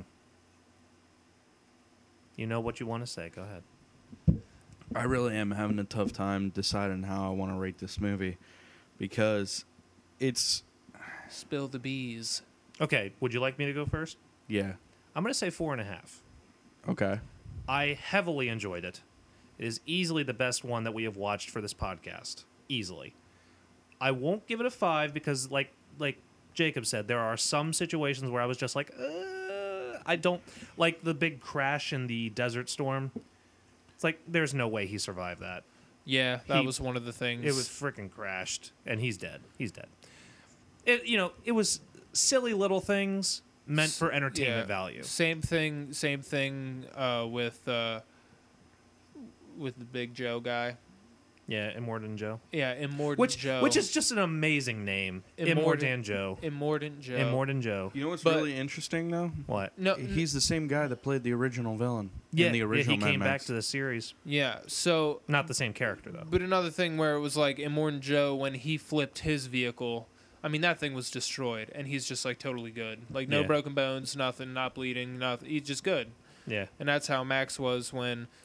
B: You know what you want to say. Go ahead.
D: I really am having a tough time deciding how I want to rate this movie because it's,
C: Spill the bees.
B: Okay, would you like me to go first?
D: yeah,
B: I'm going to say four and a half.
D: okay.
B: I heavily enjoyed it. It is easily the best one that we have watched for this podcast. Easily. I won't give it a five because, like like Jacob said, there are some situations where I was just like, uh, I don't like the big crash in the Desert Storm. It's like there's no way he survived that.
C: Yeah, that
B: He-
C: was one of the things.
B: It was freaking crashed, and he's dead. He's dead. It you know it was silly little things meant for entertainment
C: Yeah.
B: value.
C: Same thing. Same thing uh, with uh, with the Big Joe guy.
B: Yeah, Immortan Joe.
C: Yeah, Immortan
B: Which
C: Joe.
B: which is just an amazing name.
C: Immortan-
B: Immortan Joe.
C: Immortan Joe.
B: Immortan Joe.
D: You know what's
C: But-
D: really interesting though?
B: What?
C: No,
D: He's the same guy that played the original villain
B: Yeah,
D: in the
B: yeah,
D: original
B: he
D: Mad
B: came
D: Max.
B: back to the series.
C: yeah. So,
B: Not the same character though.
C: but another thing where it was like Immortan Joe when he flipped his vehicle. I mean, that thing was destroyed, and he's just like totally good. Like no
B: Yeah.
C: broken bones, nothing, not bleeding, nothing. He's just good.
B: Yeah.
C: And that's how Max was when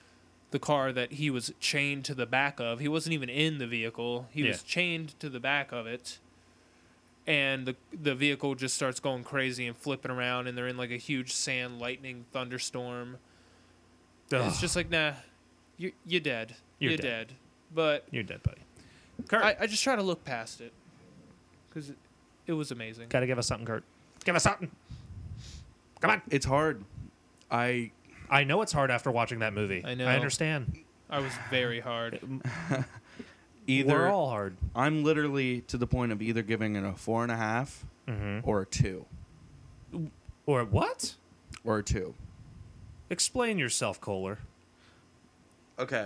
C: the car that he was chained to the back of. He wasn't even in the vehicle. He
B: Yeah.
C: was chained to the back of it. And the the vehicle just starts going crazy and flipping around, and they're in like a huge sand lightning thunderstorm.
B: Ugh.
C: It's just like, nah, you're, you're dead.
B: You're
C: You're,
B: dead.
C: dead. But
B: You're dead, buddy. Kurt,
C: I, I just try to look past it. Because it, it was amazing.
B: gotta give us something, Kurt. Give us something. Come on.
D: It's hard. I
B: I know it's hard after watching that movie.
C: I know.
B: I understand.
C: I was very hard.
D: either
B: We're all hard.
D: I'm literally to the point of either giving it a four and a half
B: Mm-hmm.
D: or a two
B: Or what?
D: or a two.
B: Explain yourself, Kohler.
D: Okay.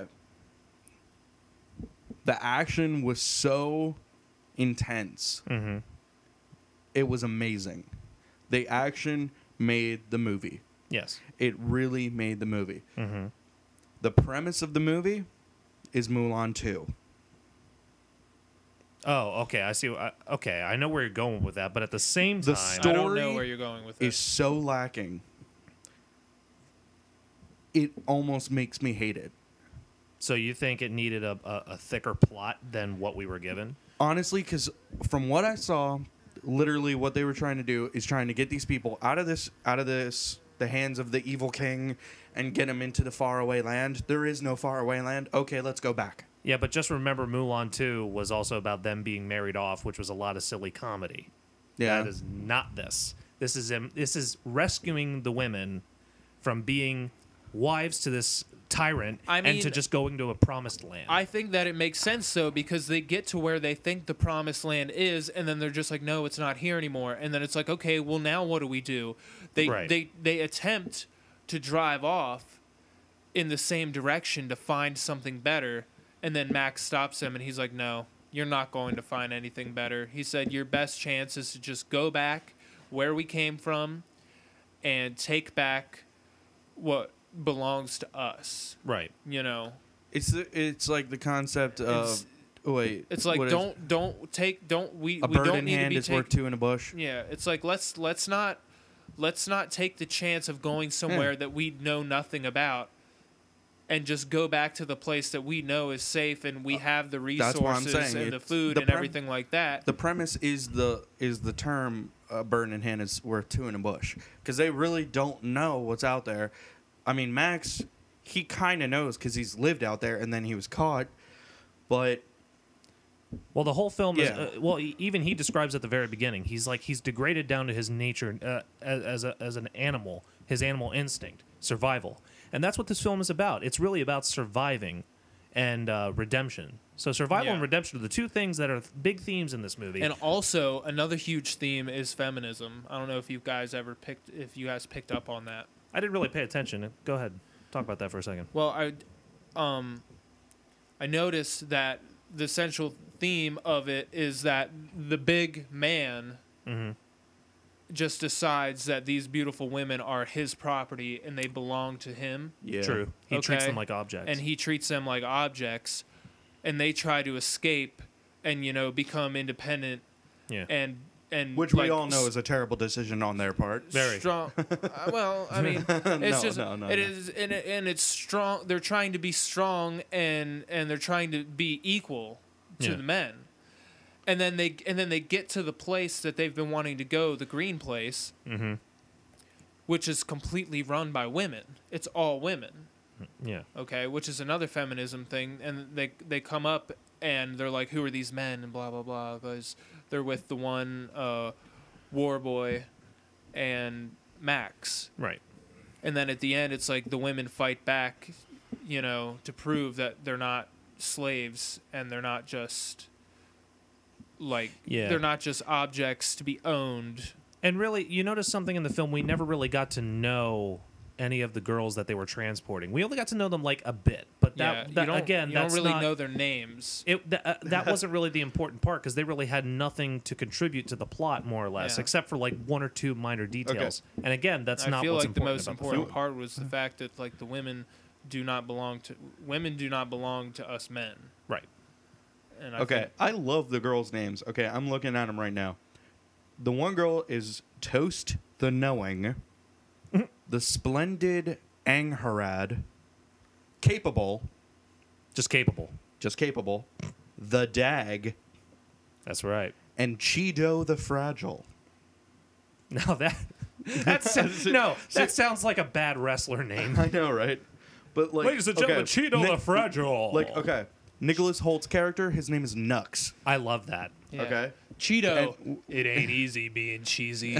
D: The action was so intense.
B: Mm-hmm.
D: It was amazing. The action made the movie.
B: Yes.
D: It really made the movie.
B: Mm-hmm.
D: The premise of the movie is Mulan two.
B: Oh, okay. I see. I, okay, I know where you're going with that, but at the same
D: The
B: time,
D: sto-
C: I don't know
D: story
C: where you're going with
D: Is
C: this.
D: so lacking. It almost makes me hate it.
B: so you think it needed a, a, a thicker plot than what we were given?
D: Honestly, because from what I saw, literally what they were trying to do is trying to get these people out of this, out of this, the hands of the evil king, and get them into the faraway land. There is no faraway land. Okay, let's go back.
B: Yeah, but just remember, Mulan two was also about them being married off, which was a lot of silly comedy.
D: Yeah,
B: That is not this. This is um, this is rescuing the women from being wives to this tyrant
C: I
B: and to
C: mean,
B: just going to a promised land.
C: I think that it makes sense, though, because they get to where they think the promised land is, and then they're just like, no, it's not here anymore. And then it's like, okay, well, now what do we do? They
B: Right.
C: they they attempt to drive off in the same direction to find something better, and then Max stops him, and he's like, no, you're not going to find anything better. He said, your best chance is to just go back where we came from and take back what belongs to us,
B: right.
C: you know?
D: it's the, it's like the concept of
C: It's-
D: oh, wait.
C: It's like
D: what is-
C: don't don't take don't we
D: a
C: we
D: bird
C: don't
D: in
C: need to
D: hand
C: be
D: is
C: take,
D: worth two in a bush.
C: Yeah, it's like let's let's not let's not take the chance of going somewhere that we know nothing about and just go back to the place that we know is safe and we have the
D: Uh, That's what I'm
C: resources
D: saying.
C: and the
D: It's-
C: food
D: the
C: and
D: prem-
C: everything like that.
D: The premise is the is the term uh, bird in hand is worth two in a bush because they really don't know what's out there. I mean, Max, he kind of knows because he's lived out there and then he was caught, but
B: Well, the whole film is.
D: Yeah.
B: Uh, well, e- even he describes at the very beginning. He's like he's degraded down to his nature uh, as as, a, as an animal, his animal instinct, survival, and that's what this film is about. It's really about surviving and uh, redemption. So survival
C: Yeah.
B: and redemption are the two things that are th- big themes in this movie.
C: And also another huge theme is feminism. I don't know if you guys ever picked if you guys picked up on that.
B: I didn't really pay attention. Go ahead, talk about that for a second.
C: Well, I, um, I noticed that the central theme of it is that the big man
B: Mm-hmm.
C: just decides that these beautiful women are his property and they belong to him,
D: yeah,
B: True. He treats
C: Okay.
B: them like objects.
C: and he treats them like objects, and they try to escape and you know become independent
B: yeah.
C: and and
D: which
C: like,
D: we all know is a terrible decision on their part.
B: Very.
C: strong. uh, well, I mean, it's
D: No,
C: just
D: no, no,
C: it
D: no.
C: is, and, it, and it's strong. They're trying to be strong, and and they're trying to be equal to
B: Yeah.
C: the men, and then they and then they get to the place that they've been wanting to go, the green place,
B: Mm-hmm.
C: which is completely run by women. It's all women.
B: Yeah.
C: Okay, which is another feminism thing, and they they come up and they're like, "Who are these men?" and blah blah blah, because they're with the one uh, war boy and Max,
B: Right.
C: and then at the end, it's like the women fight back, you know, to prove that they're not slaves and they're not just like
B: Yeah.
C: they're not just objects to be owned.
B: And really, you notice something in the film. We never really got to know any of the girls that they were transporting. We only got to know them like a bit. But that,
C: yeah,
B: that
C: you don't,
B: again,
C: you
B: that's
C: don't really
B: not,
C: know their names.
B: It, th- uh, that wasn't really the important part because they really had nothing to contribute to the plot, more or less,
C: Yeah.
B: except for like one or two minor details. And again, that's
C: I
B: not
C: feel
B: what's
C: like the
B: important
C: most
B: about the
C: important
B: film.
C: part was the fact that like the women do not belong to women do not belong to us men.
B: Right.
C: And I
D: Okay,
C: think-
D: I love the girls' names. Okay, I'm looking at them right now. The one girl is Toast the Knowing, the Splendid Angharad, capable,
B: Just capable.
D: just capable, the Dag,
B: That's right.
D: and Cheeto the Fragile.
B: Now that that's no, that sounds like a bad wrestler name.
D: I know, right? But like,
B: Ladies and gentlemen,
D: okay,
B: Cheeto
D: Nick-
B: the Fragile.
D: Like, okay, Nicholas Holt's character, his name is Nux.
B: I love that.
C: Yeah.
D: Okay,
C: Cheeto.
D: And-
C: it ain't easy being cheesy.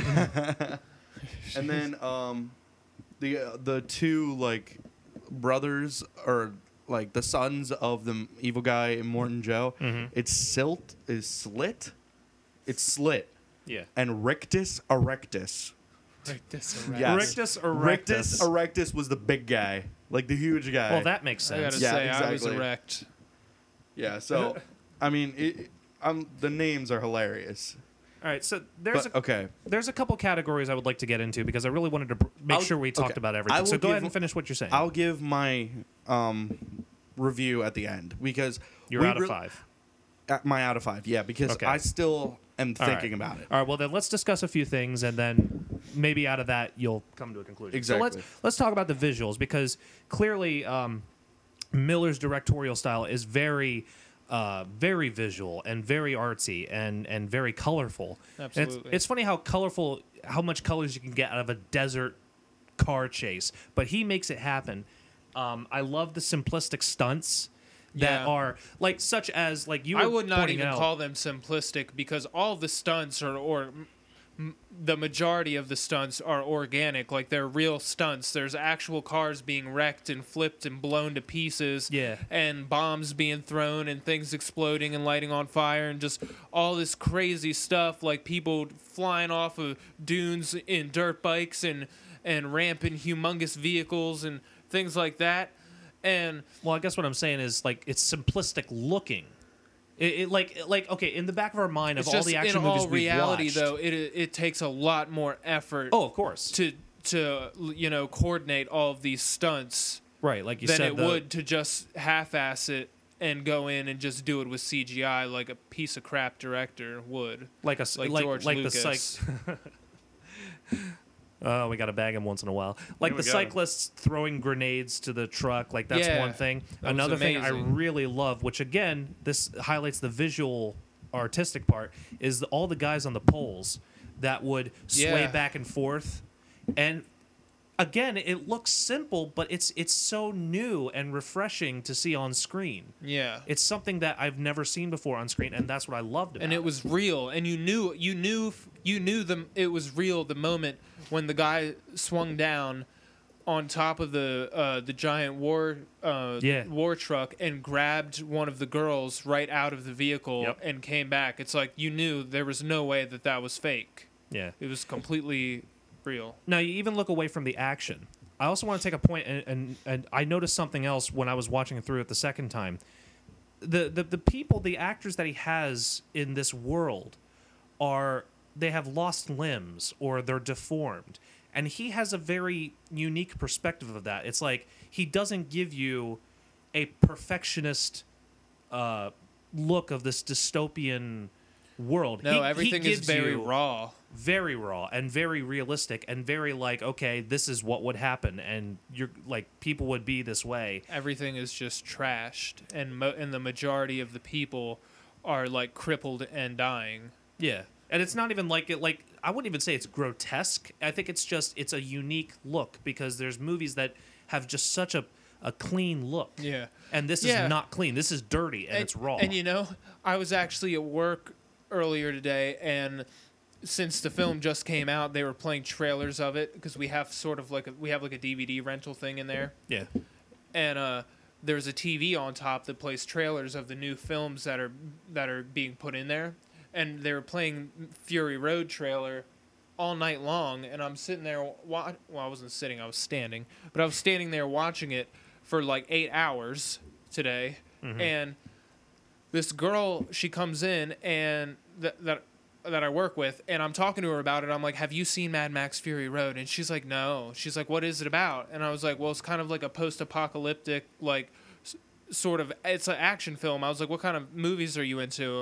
D: and then um, the uh, the two like brothers or like the sons of the evil guy in Morton Joe.
B: Mm-hmm.
D: It's Silt is Slit, it's Slit,
B: Yeah.
D: and Rictus Erectus.
C: Rictus
D: Yes.
B: Rictus Erectus.
D: Rictus Erectus was the big guy, like the huge guy.
B: Well, that makes
C: I gotta
B: sense.
D: Yeah,
C: say, I was
D: exactly.
C: erect.
D: yeah. So, I mean, it, um, the names are hilarious.
B: All right, so there's
D: But
B: a,
D: okay,
B: there's a couple categories I would like to get into because I really wanted to br- make
D: I'll-
B: sure we talked
D: okay.
B: about
D: I
B: everything.
D: will
B: So go ahead
D: give-
B: and finish what you're saying.
D: I'll give my um review at the end because
B: You're
D: we
B: out of
D: re-
B: five.
D: At my out of five, yeah, because
B: Okay.
D: I still am
B: All
D: thinking
B: right.
D: about it.
B: All right, well then let's discuss a few things, and then maybe out of that you'll come to a conclusion. So
D: Exactly.
B: let's let's talk about the visuals because clearly um, Miller's directorial style is very, uh, very visual and very artsy and and very colorful. And it's-
C: Absolutely.
B: it's funny how colorful, how much colors you can get out of a desert car chase, but he makes it happen. Um, I love the simplistic stunts that
C: Yeah.
B: are like such as like you. Were
C: I would not
B: pointing
C: even
B: out,
C: call them simplistic because all the stunts are, or m- m- the majority of the stunts are organic. Like they're real stunts. There's actual cars being wrecked and flipped and blown to pieces.
B: Yeah.
C: And bombs being thrown and things exploding and lighting on fire and just all this crazy stuff. Like people flying off of dunes in dirt bikes and and ramping humongous vehicles and things like that. And
B: Well, I guess what I'm saying is like it's simplistic looking. It, it like like okay, in the back of our mind of
C: it's
B: all
C: just
B: the action
C: in
B: movies
C: all
B: we've
C: reality,
B: watched.
C: though, it it takes a lot more effort.
B: Oh, of course.
C: to to you know coordinate all of these stunts
B: Right, like you
C: than
B: said,
C: it
B: the-
C: would to just half-ass it and go in and just do it with C G I like a piece of crap director would.
B: like a s-
C: like
B: like
C: George
B: like
C: Lucas.
B: the cyc- Oh, we got to bag him once in a while. Like
D: we
B: the
D: got
B: cyclists throwing grenades to the truck, like that's
C: Yeah,
B: one thing.
C: that was
B: Another thing I
C: amazing.
B: really love, which again, this highlights the visual artistic part, is the, all the guys on the poles that would sway
C: Yeah.
B: back and forth. And again, it looks simple, but it's it's so new and refreshing to see on screen.
C: Yeah.
B: It's something that I've never seen before on screen, and that's what I loved about
C: And it was real, and you knew you knew you knew them. It was real the moment when the guy swung down on top of the uh, the giant war uh,
B: Yeah.
C: war truck and grabbed one of the girls right out of the vehicle
B: Yep.
C: and came back. It's like you knew there was no way that that was fake.
B: Yeah.
C: It was completely real.
B: Now, you even look away from the action. I also want to take a point, and, and, and I noticed something else when I was watching it through it the second time. The, the the people, the actors that he has in this world, are they have lost limbs or they're deformed, and he has a very unique perspective of that. It's like he doesn't give you a perfectionist uh, look of this dystopian world.
C: No,
B: He- he
C: everything is
B: gives
C: very
B: you-
C: raw.
B: very raw and very realistic and very like, okay, this is what would happen, and you're like, people would be this way.
C: Everything is just trashed, and mo- and the majority of the people are like crippled and dying.
B: Yeah, and it's not even like it. Like I wouldn't even say it's grotesque. I think it's just it's a unique look because there's movies that have just such a a clean look.
C: Yeah.
B: and this
C: Yeah.
B: is not clean. This is dirty and, it's raw.
C: And you know, I was actually at work earlier today, and since the film just came out, they were playing trailers of it because we have sort of like a, we have like a D V D rental thing in there,
B: yeah,
C: and uh, there's a T V on top that plays trailers of the new films that are that are being put in there, and they were playing Fury Road trailer all night long, and I'm sitting there. Wa- well, I wasn't sitting; I was standing, but I was standing there watching it for like eight hours today, and this girl, she comes in and that that that I work with, and I'm talking to her about it. I'm like, "Have you seen Mad Max Fury Road?" And she's like, "No." She's like, "What is it about?" And I was like, "Well, it's kind of like a post-apocalyptic, like, s- sort of. It's an action film." I was like, "What kind of movies are you into?"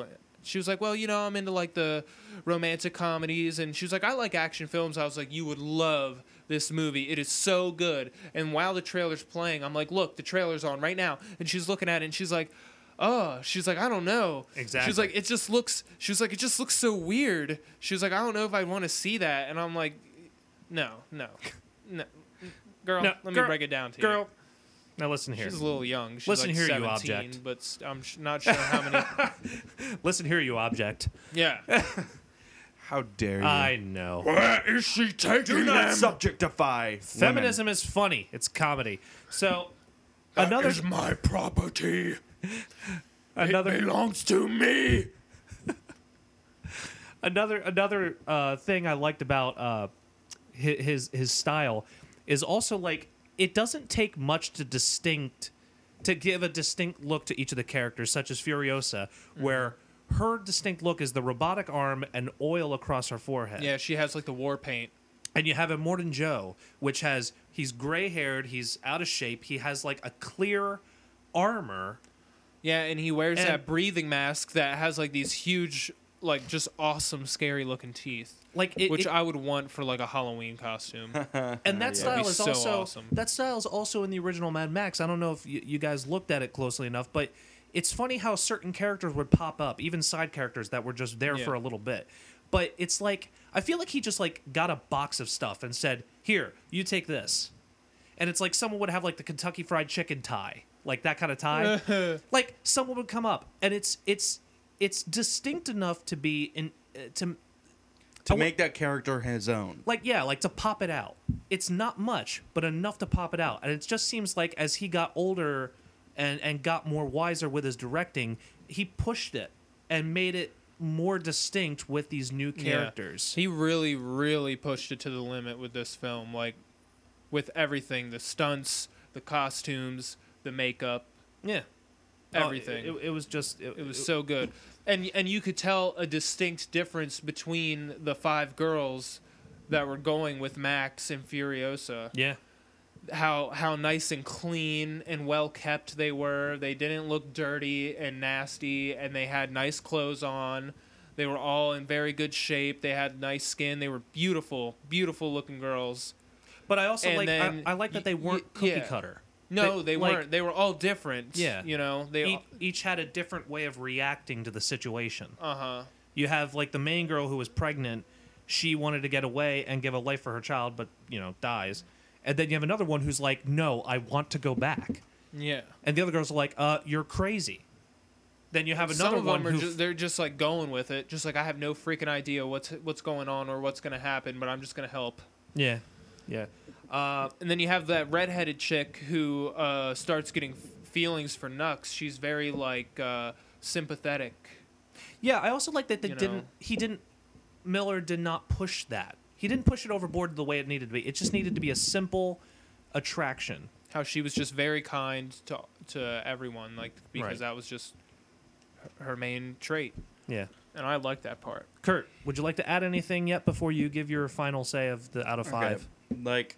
C: she was like, well, you know, I'm into like the romantic comedies, and she was like, I like action films. I was like, you would love this movie. It is so good. And while the trailer's playing, I'm like, look, the trailer's on right now. And she's looking at it, and she's like, oh, she's like, I don't know.
B: Exactly.
C: She's like, it just looks. She was like, it just looks so weird. She was like, I don't know if I want to see that. And I'm like, no, no, no, girl,
B: No,
C: let
B: girl,
C: me break it down to
B: Girl,
C: you.
B: now listen here.
C: She's a little young. She's
B: Listen
C: like
B: here, you
C: seventeen,
B: object.
C: but st- I'm sh- not sure how many.
B: Listen here, you object.
C: Yeah.
D: How dare you?
B: I know.
D: Where is she taking Do not subjectify
B: Feminism is funny. It's comedy. So another
D: That is my property.
B: another
D: It belongs to me.
B: another another uh, thing I liked about uh, hi- his his style is also like it doesn't take much to distinct to give a distinct look to each of the characters, such as Furiosa, where her distinct look is the robotic arm and oil across her forehead.
C: Yeah, she has like the war paint.
B: And you have Immortan Joe, which has he's gray haired, he's out of shape, he has like a clear armor.
C: Yeah, and he wears
B: And-
C: that breathing mask that has like these huge, like just awesome, scary looking teeth.
B: Like it,
C: which
B: it-
C: I would want for like a Halloween costume.
B: and that style
C: That'd be
B: is
C: so
B: also
C: awesome.
B: that style is also in the original Mad Max. I don't know if you, you guys looked at it closely enough, but it's funny how certain characters would pop up, even side characters that were just there
C: Yeah.
B: for a little bit. But it's like I feel like he just like got a box of stuff and said, "Here, you take this," and it's like someone would have like the Kentucky Fried Chicken tie, like that kind of tie. Like someone would come up, and it's it's it's distinct enough to be in uh, to
D: To
B: I wa-
D: make that character his own.
B: like yeah, like to pop it out. It's not much, but enough to pop it out. And it just seems like as he got older and and got more wiser with his directing, he pushed it and made it more distinct with these new characters.
C: Yeah. He really, really pushed it to the limit with this film. Like with everything, the stunts, the costumes, the makeup,
B: Yeah.
C: everything.
B: Oh, it, it was just it,
C: It was so good. And and you could tell a distinct difference between the five girls that were going with Max and Furiosa.
B: yeah.
C: How how nice and clean and well kept they were. They didn't look dirty and nasty, and they had nice clothes on. They were all in very good shape. They had nice skin. They were beautiful, beautiful looking girls.
B: But I also
C: And
B: like I,
C: then
B: I like that they
C: y-
B: weren't
C: y-
B: cookie
C: yeah.
B: cutter.
C: No, they,
B: like,
C: weren't. They were all different.
B: Yeah.
C: You know, they
B: Each, each had a different way of reacting to the situation.
C: uh huh.
B: You have like the main girl who was pregnant. She wanted to get away and give a life for her child, but you know dies. And then you have another one who's like, "No, I want to go back."
C: Yeah.
B: And the other girls are like, "Uh, you're crazy." Then you have another
C: Some of
B: one
C: them are
B: who
C: just, they're just like going with it, just like I have no freaking idea what's what's going on or what's gonna happen, but I'm just gonna help.
B: yeah, yeah, uh,
C: And then you have that redheaded chick who uh, starts getting f- feelings for Nux. She's very like uh, sympathetic.
B: yeah. I also like that they
C: You know.
B: didn't. He didn't. Miller did not push that. He didn't push it overboard the way it needed to be. It just needed to be a simple attraction.
C: How she was just very kind to to everyone, like because
B: Right.
C: that was just her, her main trait,
B: Yeah.
C: and I like that part.
B: Kurt, would you like to add anything yet before you give your final say of the out of five?
D: Like,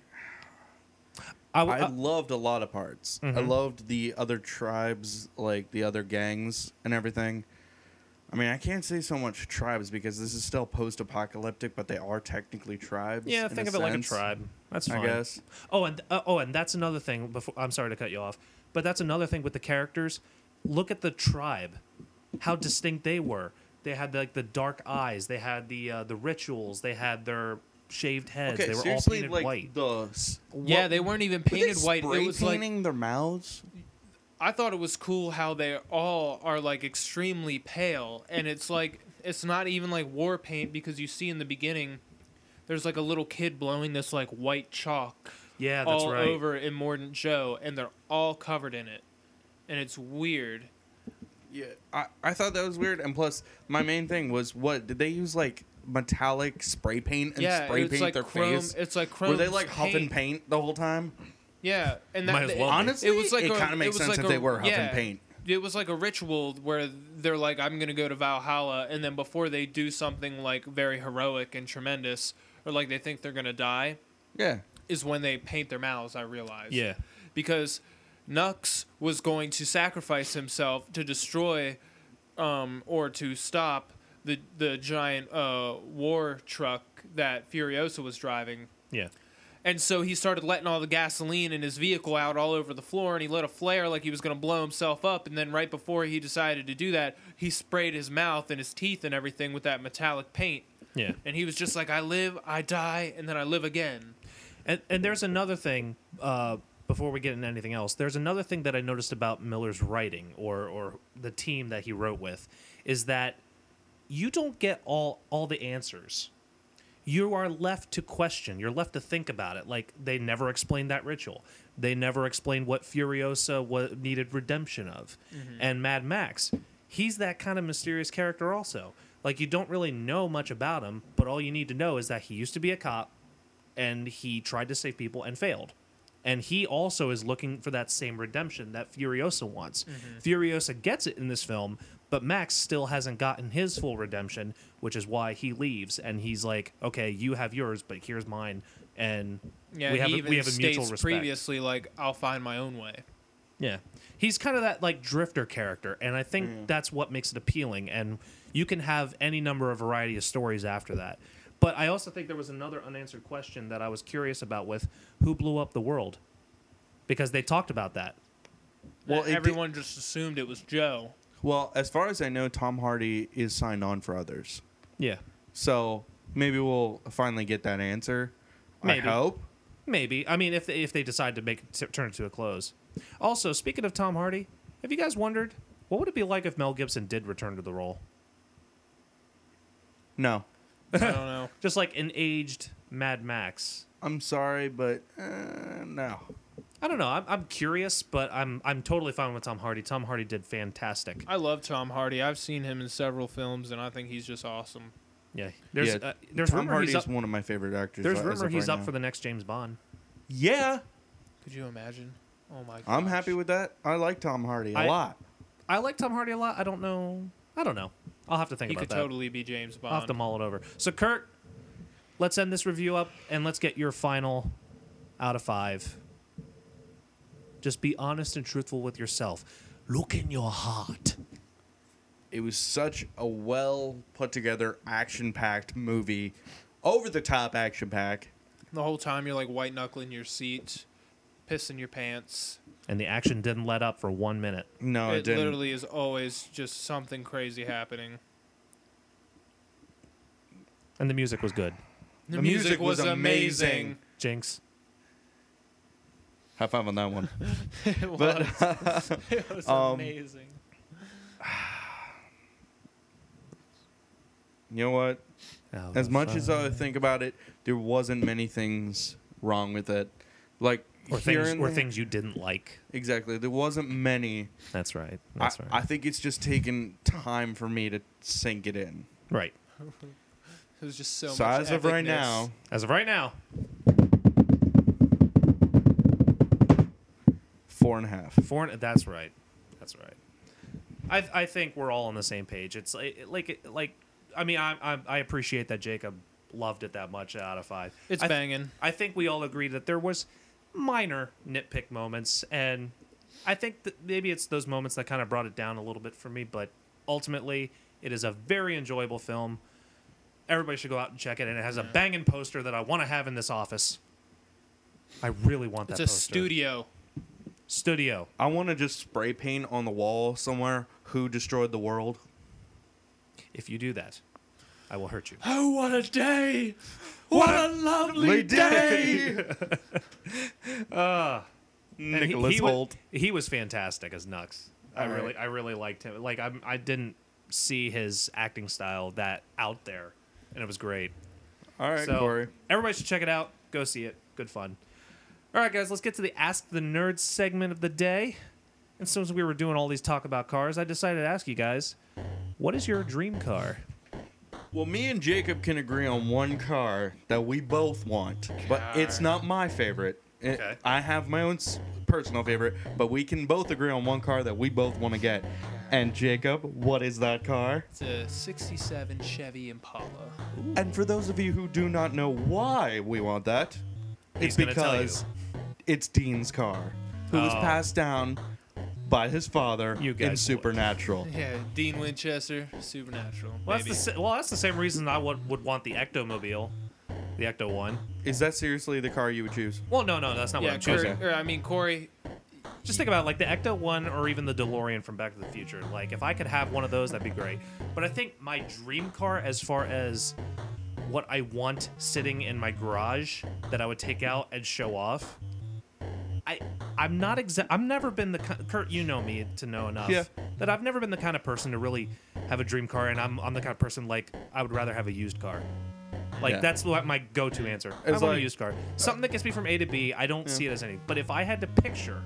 B: I, w-
D: I
B: I-
D: loved a lot of parts. I
B: Mhm.
D: loved the other tribes, like the other gangs and everything. I mean, I can't say so much tribes because this is still post-apocalyptic, but they are technically tribes.
B: yeah,
D: in
B: think
D: a
B: of it like a
D: sense,
B: tribe. That's
D: I
B: fine.
D: guess.
B: Oh, and uh, oh, and that's another thing. Before I'm sorry to cut you off, but that's another thing with the characters. Look at the tribe, how distinct they were. They had like the dark eyes. They had the uh, the rituals. They had their shaved heads.
D: Okay,
B: they were all
D: seriously,
B: painted
D: like
B: white.
D: the s-
C: Yeah,
D: what-
C: they weren't even
D: were they
C: painted white.
D: spray
C: It was like
D: painting their mouths.
C: I thought it was cool how they all are like extremely pale, and it's like it's not even like war paint because you see in the beginning, there's like a little kid blowing this like white chalk
B: Yeah, that's
C: all
B: right.
C: over Immortan Joe, and they're all covered in it, and it's weird.
D: Yeah, I, I thought that was weird, and plus, my main thing was what did they use like metallic spray paint and
C: yeah,
D: spray
C: it's
D: paint
C: like
D: their
C: chrome.
D: face?
C: It's like chrome.
D: Were they like huffing paint the whole time?
C: Yeah, and that
B: Might as well be.
D: Honestly,
C: it was like
D: it
C: a-
D: kind of
C: it
D: makes
C: was
D: sense
C: like
D: if
C: a-
D: they were huffing
C: yeah.
D: paint.
C: It was like a ritual where they're like, I'm going to go to Valhalla, and then before they do something like very heroic and tremendous, or like they think they're going to die,
D: Yeah,
C: is when they paint their mouths, I realize.
B: Yeah.
C: Because Nux was going to sacrifice himself to destroy um, or to stop the the giant uh, war truck that Furiosa was driving.
B: Yeah.
C: And so he started letting all the gasoline in his vehicle out all over the floor, and he lit a flare like he was going to blow himself up. And then right before he decided to do that, he sprayed his mouth and his teeth and everything with that metallic paint.
B: Yeah.
C: And he was just like, I live, I die, and then I live again.
B: And and there's another thing, uh, before we get into anything else, there's another thing that I noticed about Miller's writing, or or the team that he wrote with, is that you don't get all all the answers. You are left to question. You're left to think about it. Like, they never explained that ritual. They never explained what Furiosa wa- needed redemption of. Mm-hmm. And Mad Max, he's that kind of mysterious character also. Like, you don't really know much about him, but all you need to know is that he used to be a cop, and he tried to save people and failed. And he also is looking for that same redemption that Furiosa wants. Mm-hmm. Furiosa gets it in this film, but Max still hasn't gotten his full redemption, which is why he leaves. And he's like, okay, you have yours, but here's mine. And
C: Yeah,
B: we have,
C: he
B: a,
C: even
B: we have a
C: states
B: mutual respect.
C: previously, like, I'll find my own way.
B: Yeah. He's kind of that, like, drifter character, and I think
D: Mm.
B: that's what makes it appealing. And you can have any number of variety of stories after that. But I also think there was another unanswered question that I was curious about with who blew up the world, because they talked about that.
D: Well,
C: Well,
D: it
C: everyone just assumed it was Joe.
D: Well, as far as I know, Tom Hardy is signed on for others.
B: Yeah.
D: So maybe we'll finally get that answer.
B: Maybe.
D: I hope.
B: Maybe. I mean, if they, if they decide to make it t- turn it to a close. Also, speaking of Tom Hardy, have you guys wondered what would it be like if Mel Gibson did return to the role?
D: No.
C: I don't know.
B: Just like an aged Mad Max.
D: I'm sorry, but uh, no.
B: I don't know. I'm, I'm curious, but I'm I'm totally fine with Tom Hardy. Tom Hardy did fantastic.
C: I love Tom Hardy. I've seen him in several films, and I think he's just awesome.
B: Yeah. There's
D: yeah,
B: uh, there's
D: Tom
B: rumor
D: Hardy
B: he's
D: is
B: up.
D: one of my favorite actors.
B: There's
D: as
B: rumor
D: of
B: he's
D: right
B: up
D: now.
B: for the next James Bond.
D: Yeah,
C: Could you imagine? Oh my god.
D: I'm happy with that. I like Tom Hardy a
B: I-
D: lot.
B: I like Tom Hardy a lot. I don't know. I don't know. I'll have to think
C: He
B: about
C: could
B: that.
C: totally be James
B: I'll have to
C: Bond.
B: mull it over. So, Kurt, let's end this review up and let's get your final out of five. Just be honest and truthful with yourself. Look in your heart.
D: It was such a well put together, action packed movie, over the top action pack.
C: The whole time you're like white knuckling your seat, pissing your pants.
B: And the action didn't let up for one minute.
D: No, it,
C: it
D: didn't.
C: literally is always just something crazy happening.
B: And the music was good.
C: The,
D: The
C: music,
D: music
C: was,
D: was
C: amazing.
D: amazing.
B: Jinx.
D: High five on that one.
C: it was.
D: But
C: it was
D: um,
C: amazing.
D: you know what?
B: Oh,
D: As much as I think about it, there wasn't many things wrong with it. Like
B: or
D: here
B: things
D: and
B: or
D: there-
B: things you didn't like.
D: Exactly. There wasn't many.
B: That's right.
D: I,
B: That's right.
D: I think it's just taken time for me to sink it in.
B: right.
C: It was just so,
D: So,
C: much
D: as of right
C: epicness.
D: now,
B: As of right now,
D: four and a half.
B: four. That's right. That's right. I I think we're all on the same page. It's like like like I mean I I, I appreciate that Jacob loved it that much out of five.
C: It's
B: I th-
C: banging.
B: I think we all agree that there was minor nitpick moments, and I think that maybe it's those moments that kind of brought it down a little bit for me. But ultimately, it is a very enjoyable film. Everybody should go out and check it, and it has a banging poster that I want to have in this office. I really want
C: It's
B: that
C: a
B: poster.
C: studio.
B: Studio.
D: I want to just spray paint on the wall somewhere who destroyed the world.
B: If you do that, I will hurt you.
C: Oh, what a day! What a lovely day!
B: And he-
D: Nicholas
B: he, wa-
D: Holt.
B: he was fantastic as Nux. I
D: All right.
B: really, I really liked him. Like I, I didn't see his acting style that out there, and it was great.
D: All right,
B: so
D: Corey.
B: everybody should check it out. Go see it. Good fun. All right, guys, let's get to the Ask the Nerds segment of the day. And since we were doing all these talk about cars, I decided to ask you guys, what is your dream car?
D: Well, me and Jacob can agree on one car that we both want, but it's not my favorite. It-
B: Okay.
D: I have my own s- personal favorite, but we can both agree on one car that we both want to get. And Jacob, what is that car?
C: It's a sixty-seven Chevy Impala.
D: And for those of you who do not know why we want that,
B: He's
D: it's
B: gonna tell you.
D: because it's Dean's car, who was
B: Oh.
D: passed down by his father
B: You
D: in
B: guys would.
D: Supernatural.
C: Yeah, Dean Winchester, Supernatural.
B: Well, that's
C: maybe.
B: the sa- well, that's the same reason I would, would want the Ectomobile, the Ecto one.
D: Is that seriously the car you would choose?
B: Well, no, no, that's not what
C: yeah,
B: I'm choosing.
C: Corey, or, I mean Corey.
B: Just think about it, like the Ecto one or even the DeLorean from Back to the Future. Like, if I could have one of those, that'd be great. But I think my dream car, as far as what I want sitting in my garage that I would take out and show off, I I'm not exa- I've never been the ki- Kurt. You know me to know enough
D: Yeah.
B: that I've never been the kind of person to really have a dream car, and I'm I'm the kind of person like I would rather have a used car. Like
D: Yeah.
B: that's what my go-to answer. I
D: It's
B: want a
D: like-
B: used car, something that gets me from A to B. I don't see it as any. But if I had to picture,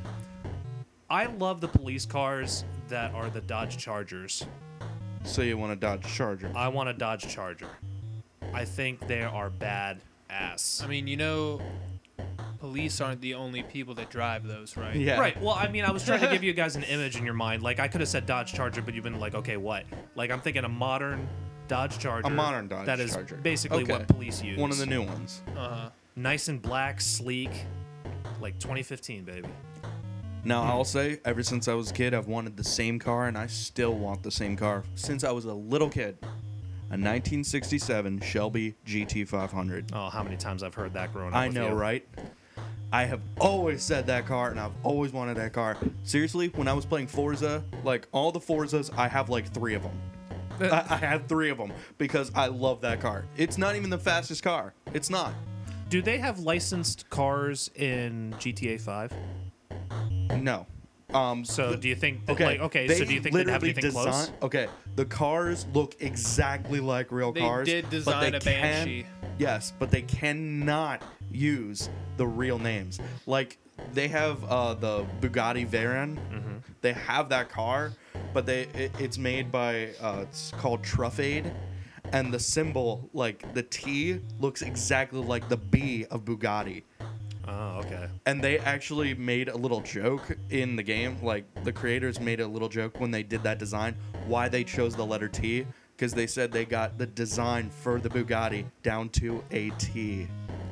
B: I love the police cars that are the Dodge Chargers.
D: So you want a Dodge Charger?
B: I want a Dodge Charger. I think they are bad ass.
C: I mean, you know, police aren't the only people that drive those, right?
D: Yeah.
B: Right. Well, I mean, I was trying to give you guys an image in your mind. Like, I could have said Dodge Charger, but you've been like, okay, what? Like, I'm thinking a modern Dodge Charger.
D: A modern Dodge
B: That is
D: Charger.
B: basically
D: Okay.
B: what police use.
D: One of the new ones.
C: Uh huh.
B: Nice and black, sleek, like twenty fifteen, baby.
D: Now, I'll say, ever since I was a kid, I've wanted the same car, and I still want the same car since I was a little kid. A nineteen sixty-seven Shelby G T five hundred.
B: Oh, how many times I've heard that growing up.
D: I
B: with
D: know,
B: you.
D: right? I have always said that car, and I've always wanted that car. Seriously, when I was playing Forza, like all the Forzas, I have like three of them. I, I have three of them because I love that car. It's not even the fastest car. It's not.
B: Do they have licensed cars in G T A five?
D: No. Um,
B: So
D: the-
B: do you think? That,
D: Okay.
B: Like, okay.
D: they
B: So do you think they'd have
D: literally
B: anything close?
D: design- Okay. The cars look exactly like real
C: They
D: cars.
C: did
D: but
C: design
D: they
C: a
D: can-
C: Banshee.
D: Yes, but they cannot use the real names. Like they have uh, the Bugatti Veyron.
B: Mm-hmm.
D: They have that car, but they it, it's made by uh, it's called Truffade, and the symbol, like the T, looks exactly like the B of Bugatti.
B: Oh, okay.
D: And they actually made a little joke in the game. Like, the creators made a little joke when they did that design, why they chose the letter T. Because they said they got the design for the Bugatti down to a T.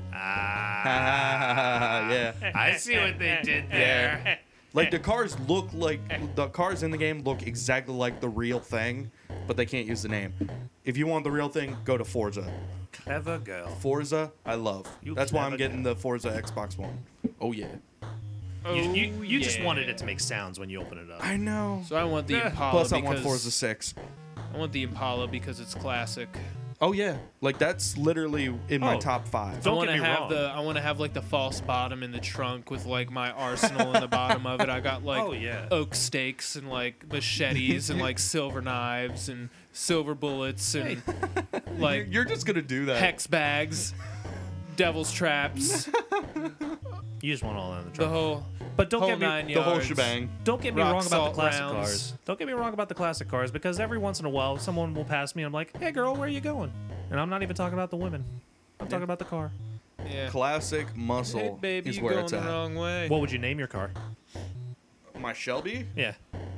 B: Ah,
D: yeah.
B: I see what they did there.
D: Like, the cars look like... The cars in the game look exactly like the real thing, but they can't use the name. If you want the real thing, go to Forza.
B: Clever girl.
D: Forza, I love.
B: You
D: That's why I'm
B: clever
D: getting
B: girl.
D: the Forza Xbox One. Oh, yeah.
C: Oh,
B: You, you, you just
C: yeah.
B: wanted it to make sounds when you open it up.
D: I know.
C: So I want the
B: Yeah.
C: Impala
D: Plus, I
C: because
D: want Forza six.
C: I want the Impala because it's classic.
D: Oh yeah, like that's literally in my
B: Oh,
D: top five.
C: I
B: Don't
C: want
B: get
C: to
B: me
C: have
B: wrong.
C: the I want to have like the false bottom in the trunk with like my arsenal in the bottom of it. I got like
B: Oh, yeah.
C: oak stakes and like machetes and like silver knives and silver bullets and like
D: You're just gonna do that.
C: hex bags, devil's traps,
B: You just want all that in the
C: the
B: trunk.
C: whole
B: But don't
C: whole
B: get me
C: nine
D: the whole
C: yards.
D: shebang.
B: don't get me
C: Rock
B: wrong about
C: salt
B: the classic
C: rounds.
B: cars. Don't get me wrong about the classic cars because every once in a while someone will pass me and I'm like, "Hey girl, where are you going?" And I'm not even talking about the women. I'm talking about the car.
C: Yeah.
D: Classic
C: Hey
D: muscle
C: baby,
D: is
C: you
D: where
C: going
D: it's
C: the
D: at.
C: wrong way.
B: What would you name your car?
D: My Shelby?
B: Yeah.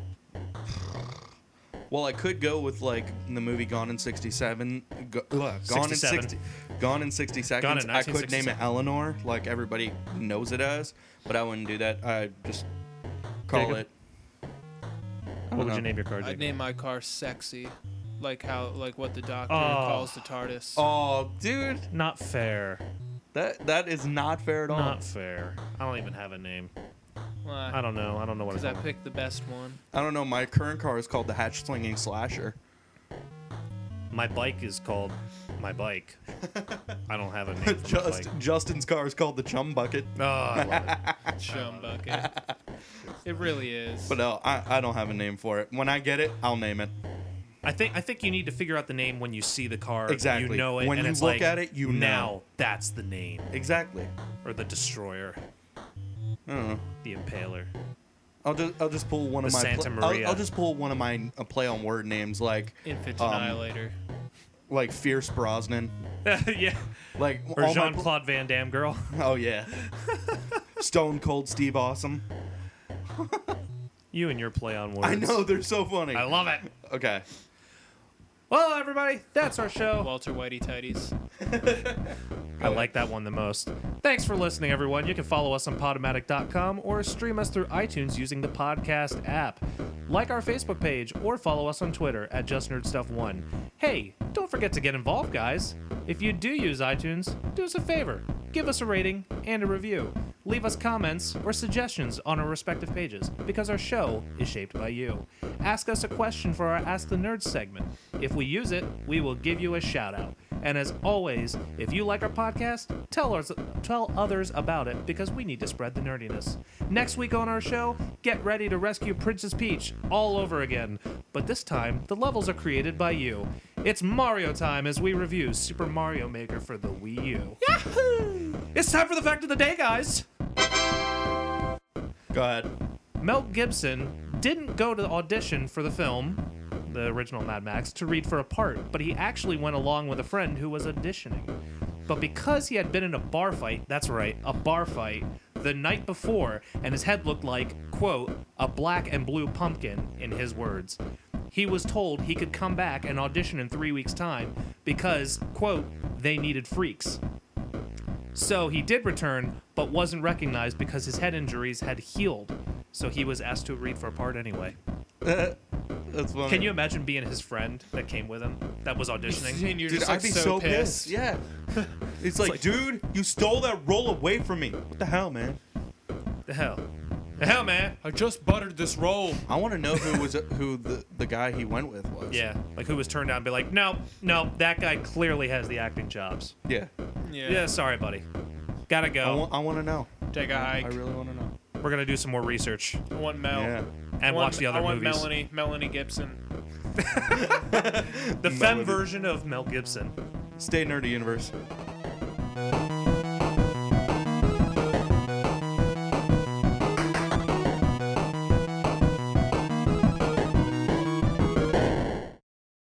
D: Well, I could go with like the movie Gone in sixty-seven. Go, ugh, Gone in
B: sixty-seven.
D: sixty. Gone in sixty seconds.
B: in
D: I could name it
B: nineteen sixty-seven.
D: Eleanor, like everybody knows it as, but I wouldn't do that. I just call
B: Jacob?
D: it. I
B: What
D: don't
B: would
D: know.
B: you name your car?
C: I'd
B: Jacob?
C: name my car sexy, like how like what the doctor
B: Oh.
C: calls the TARDIS.
D: Oh, dude,
B: Not fair.
D: that that is not fair at all.
B: Not fair. I don't even have a name. I
C: Why?
B: don't know. I don't know what
C: Because
B: to
C: I
B: call it.
C: picked the best one.
D: I don't know. My current car is called the Hatch Slinging Slasher.
B: My bike is called my bike. I don't have a name for my
D: Just,
B: bike.
D: Justin's car is called the Chum Bucket.
B: Oh, I love it.
C: Chum bucket. It really is.
D: But no, I, I don't have a name for it. When I get it, I'll name it.
B: I think I think you need to figure out the name when you see the car.
D: Exactly.
B: You know it.
D: When
B: and
D: you
B: it's
D: look
B: like,
D: at it, you know.
B: now that's the name.
D: Exactly.
B: Or the Destroyer,
D: I don't know.
B: the Impaler.
D: I'll just I'll just pull one of
B: The
D: my
B: Santa
D: pl- I'll-
B: Maria.
D: I'll, just pull one of my uh, play on word names like
C: Infant
D: um,
C: Annihilator.
D: like Fierce Brosnan.
B: yeah.
D: Like
B: Or
D: all my
B: Jean
D: pl-
B: Claude Van Damme girl.
D: Oh yeah. Stone Cold Steve Awesome.
B: You and your play on words.
D: I know they're so funny.
B: I love it.
D: Okay.
B: Well, everybody, that's our show.
C: Walter Whitey Tighties.
B: I like that one the most. Thanks for listening, everyone. You can follow us on Podomatic dot com or stream us through iTunes using the podcast app. Like our Facebook page or follow us on Twitter at Just Nerd Stuff one. Hey, don't forget to get involved, guys. If you do use iTunes, do us a favor. Give us a rating and a review. Leave us comments or suggestions on our respective pages, because our show is shaped by you. Ask us a question for our Ask the Nerds segment. If we use it, we will give you a shout out. And as always, if you like our podcast, tell us, tell others about it, because we need to spread the nerdiness. Next week on our show, get ready to rescue Princess Peach all over again. But this time, the levels are created by you. It's Mario time as we review Super Mario Maker for the Wii U. Yahoo! It's time for the fact of the day, guys.
D: Go ahead.
B: Mel Gibson didn't go to audition for the film, the original Mad Max, to read for a part, but he actually went along with a friend who was auditioning. But because he had been in a bar fight, that's right, a bar fight, the night before, and his head looked like, quote, a black and blue pumpkin, in his words, he was told he could come back and audition in three weeks' time because, quote, they needed freaks. So he did return, but wasn't recognized because his head injuries had healed. So he was asked to read for a part anyway.
D: That's funny.
B: Can you imagine being his friend that came with him that was auditioning?
C: And you're
D: Dude,
C: just like
D: I'd be
C: so,
D: so
C: pissed.
D: pissed. Yeah. It's like,
B: like-
D: dude, you stole that role away from me. What the hell, man?
B: The hell? The hell, man?
C: I just buttered this roll.
D: I want to know who was who the, the guy he went with was.
B: Yeah, like who was turned down and be like, no, no, that guy clearly has the acting chops.
D: Yeah.
C: Yeah.
B: Yeah, sorry, buddy. Gotta
D: I
B: go.
D: want, I want to know.
C: Take a hike.
D: I really want to know.
B: We're gonna do some more research
C: I want Mel.
D: Yeah.
B: and
C: I want,
B: watch the other
C: I want
B: movies.
C: Melanie, Melanie Gibson.
B: The femme version of Mel Gibson.
D: Stay nerdy, universe.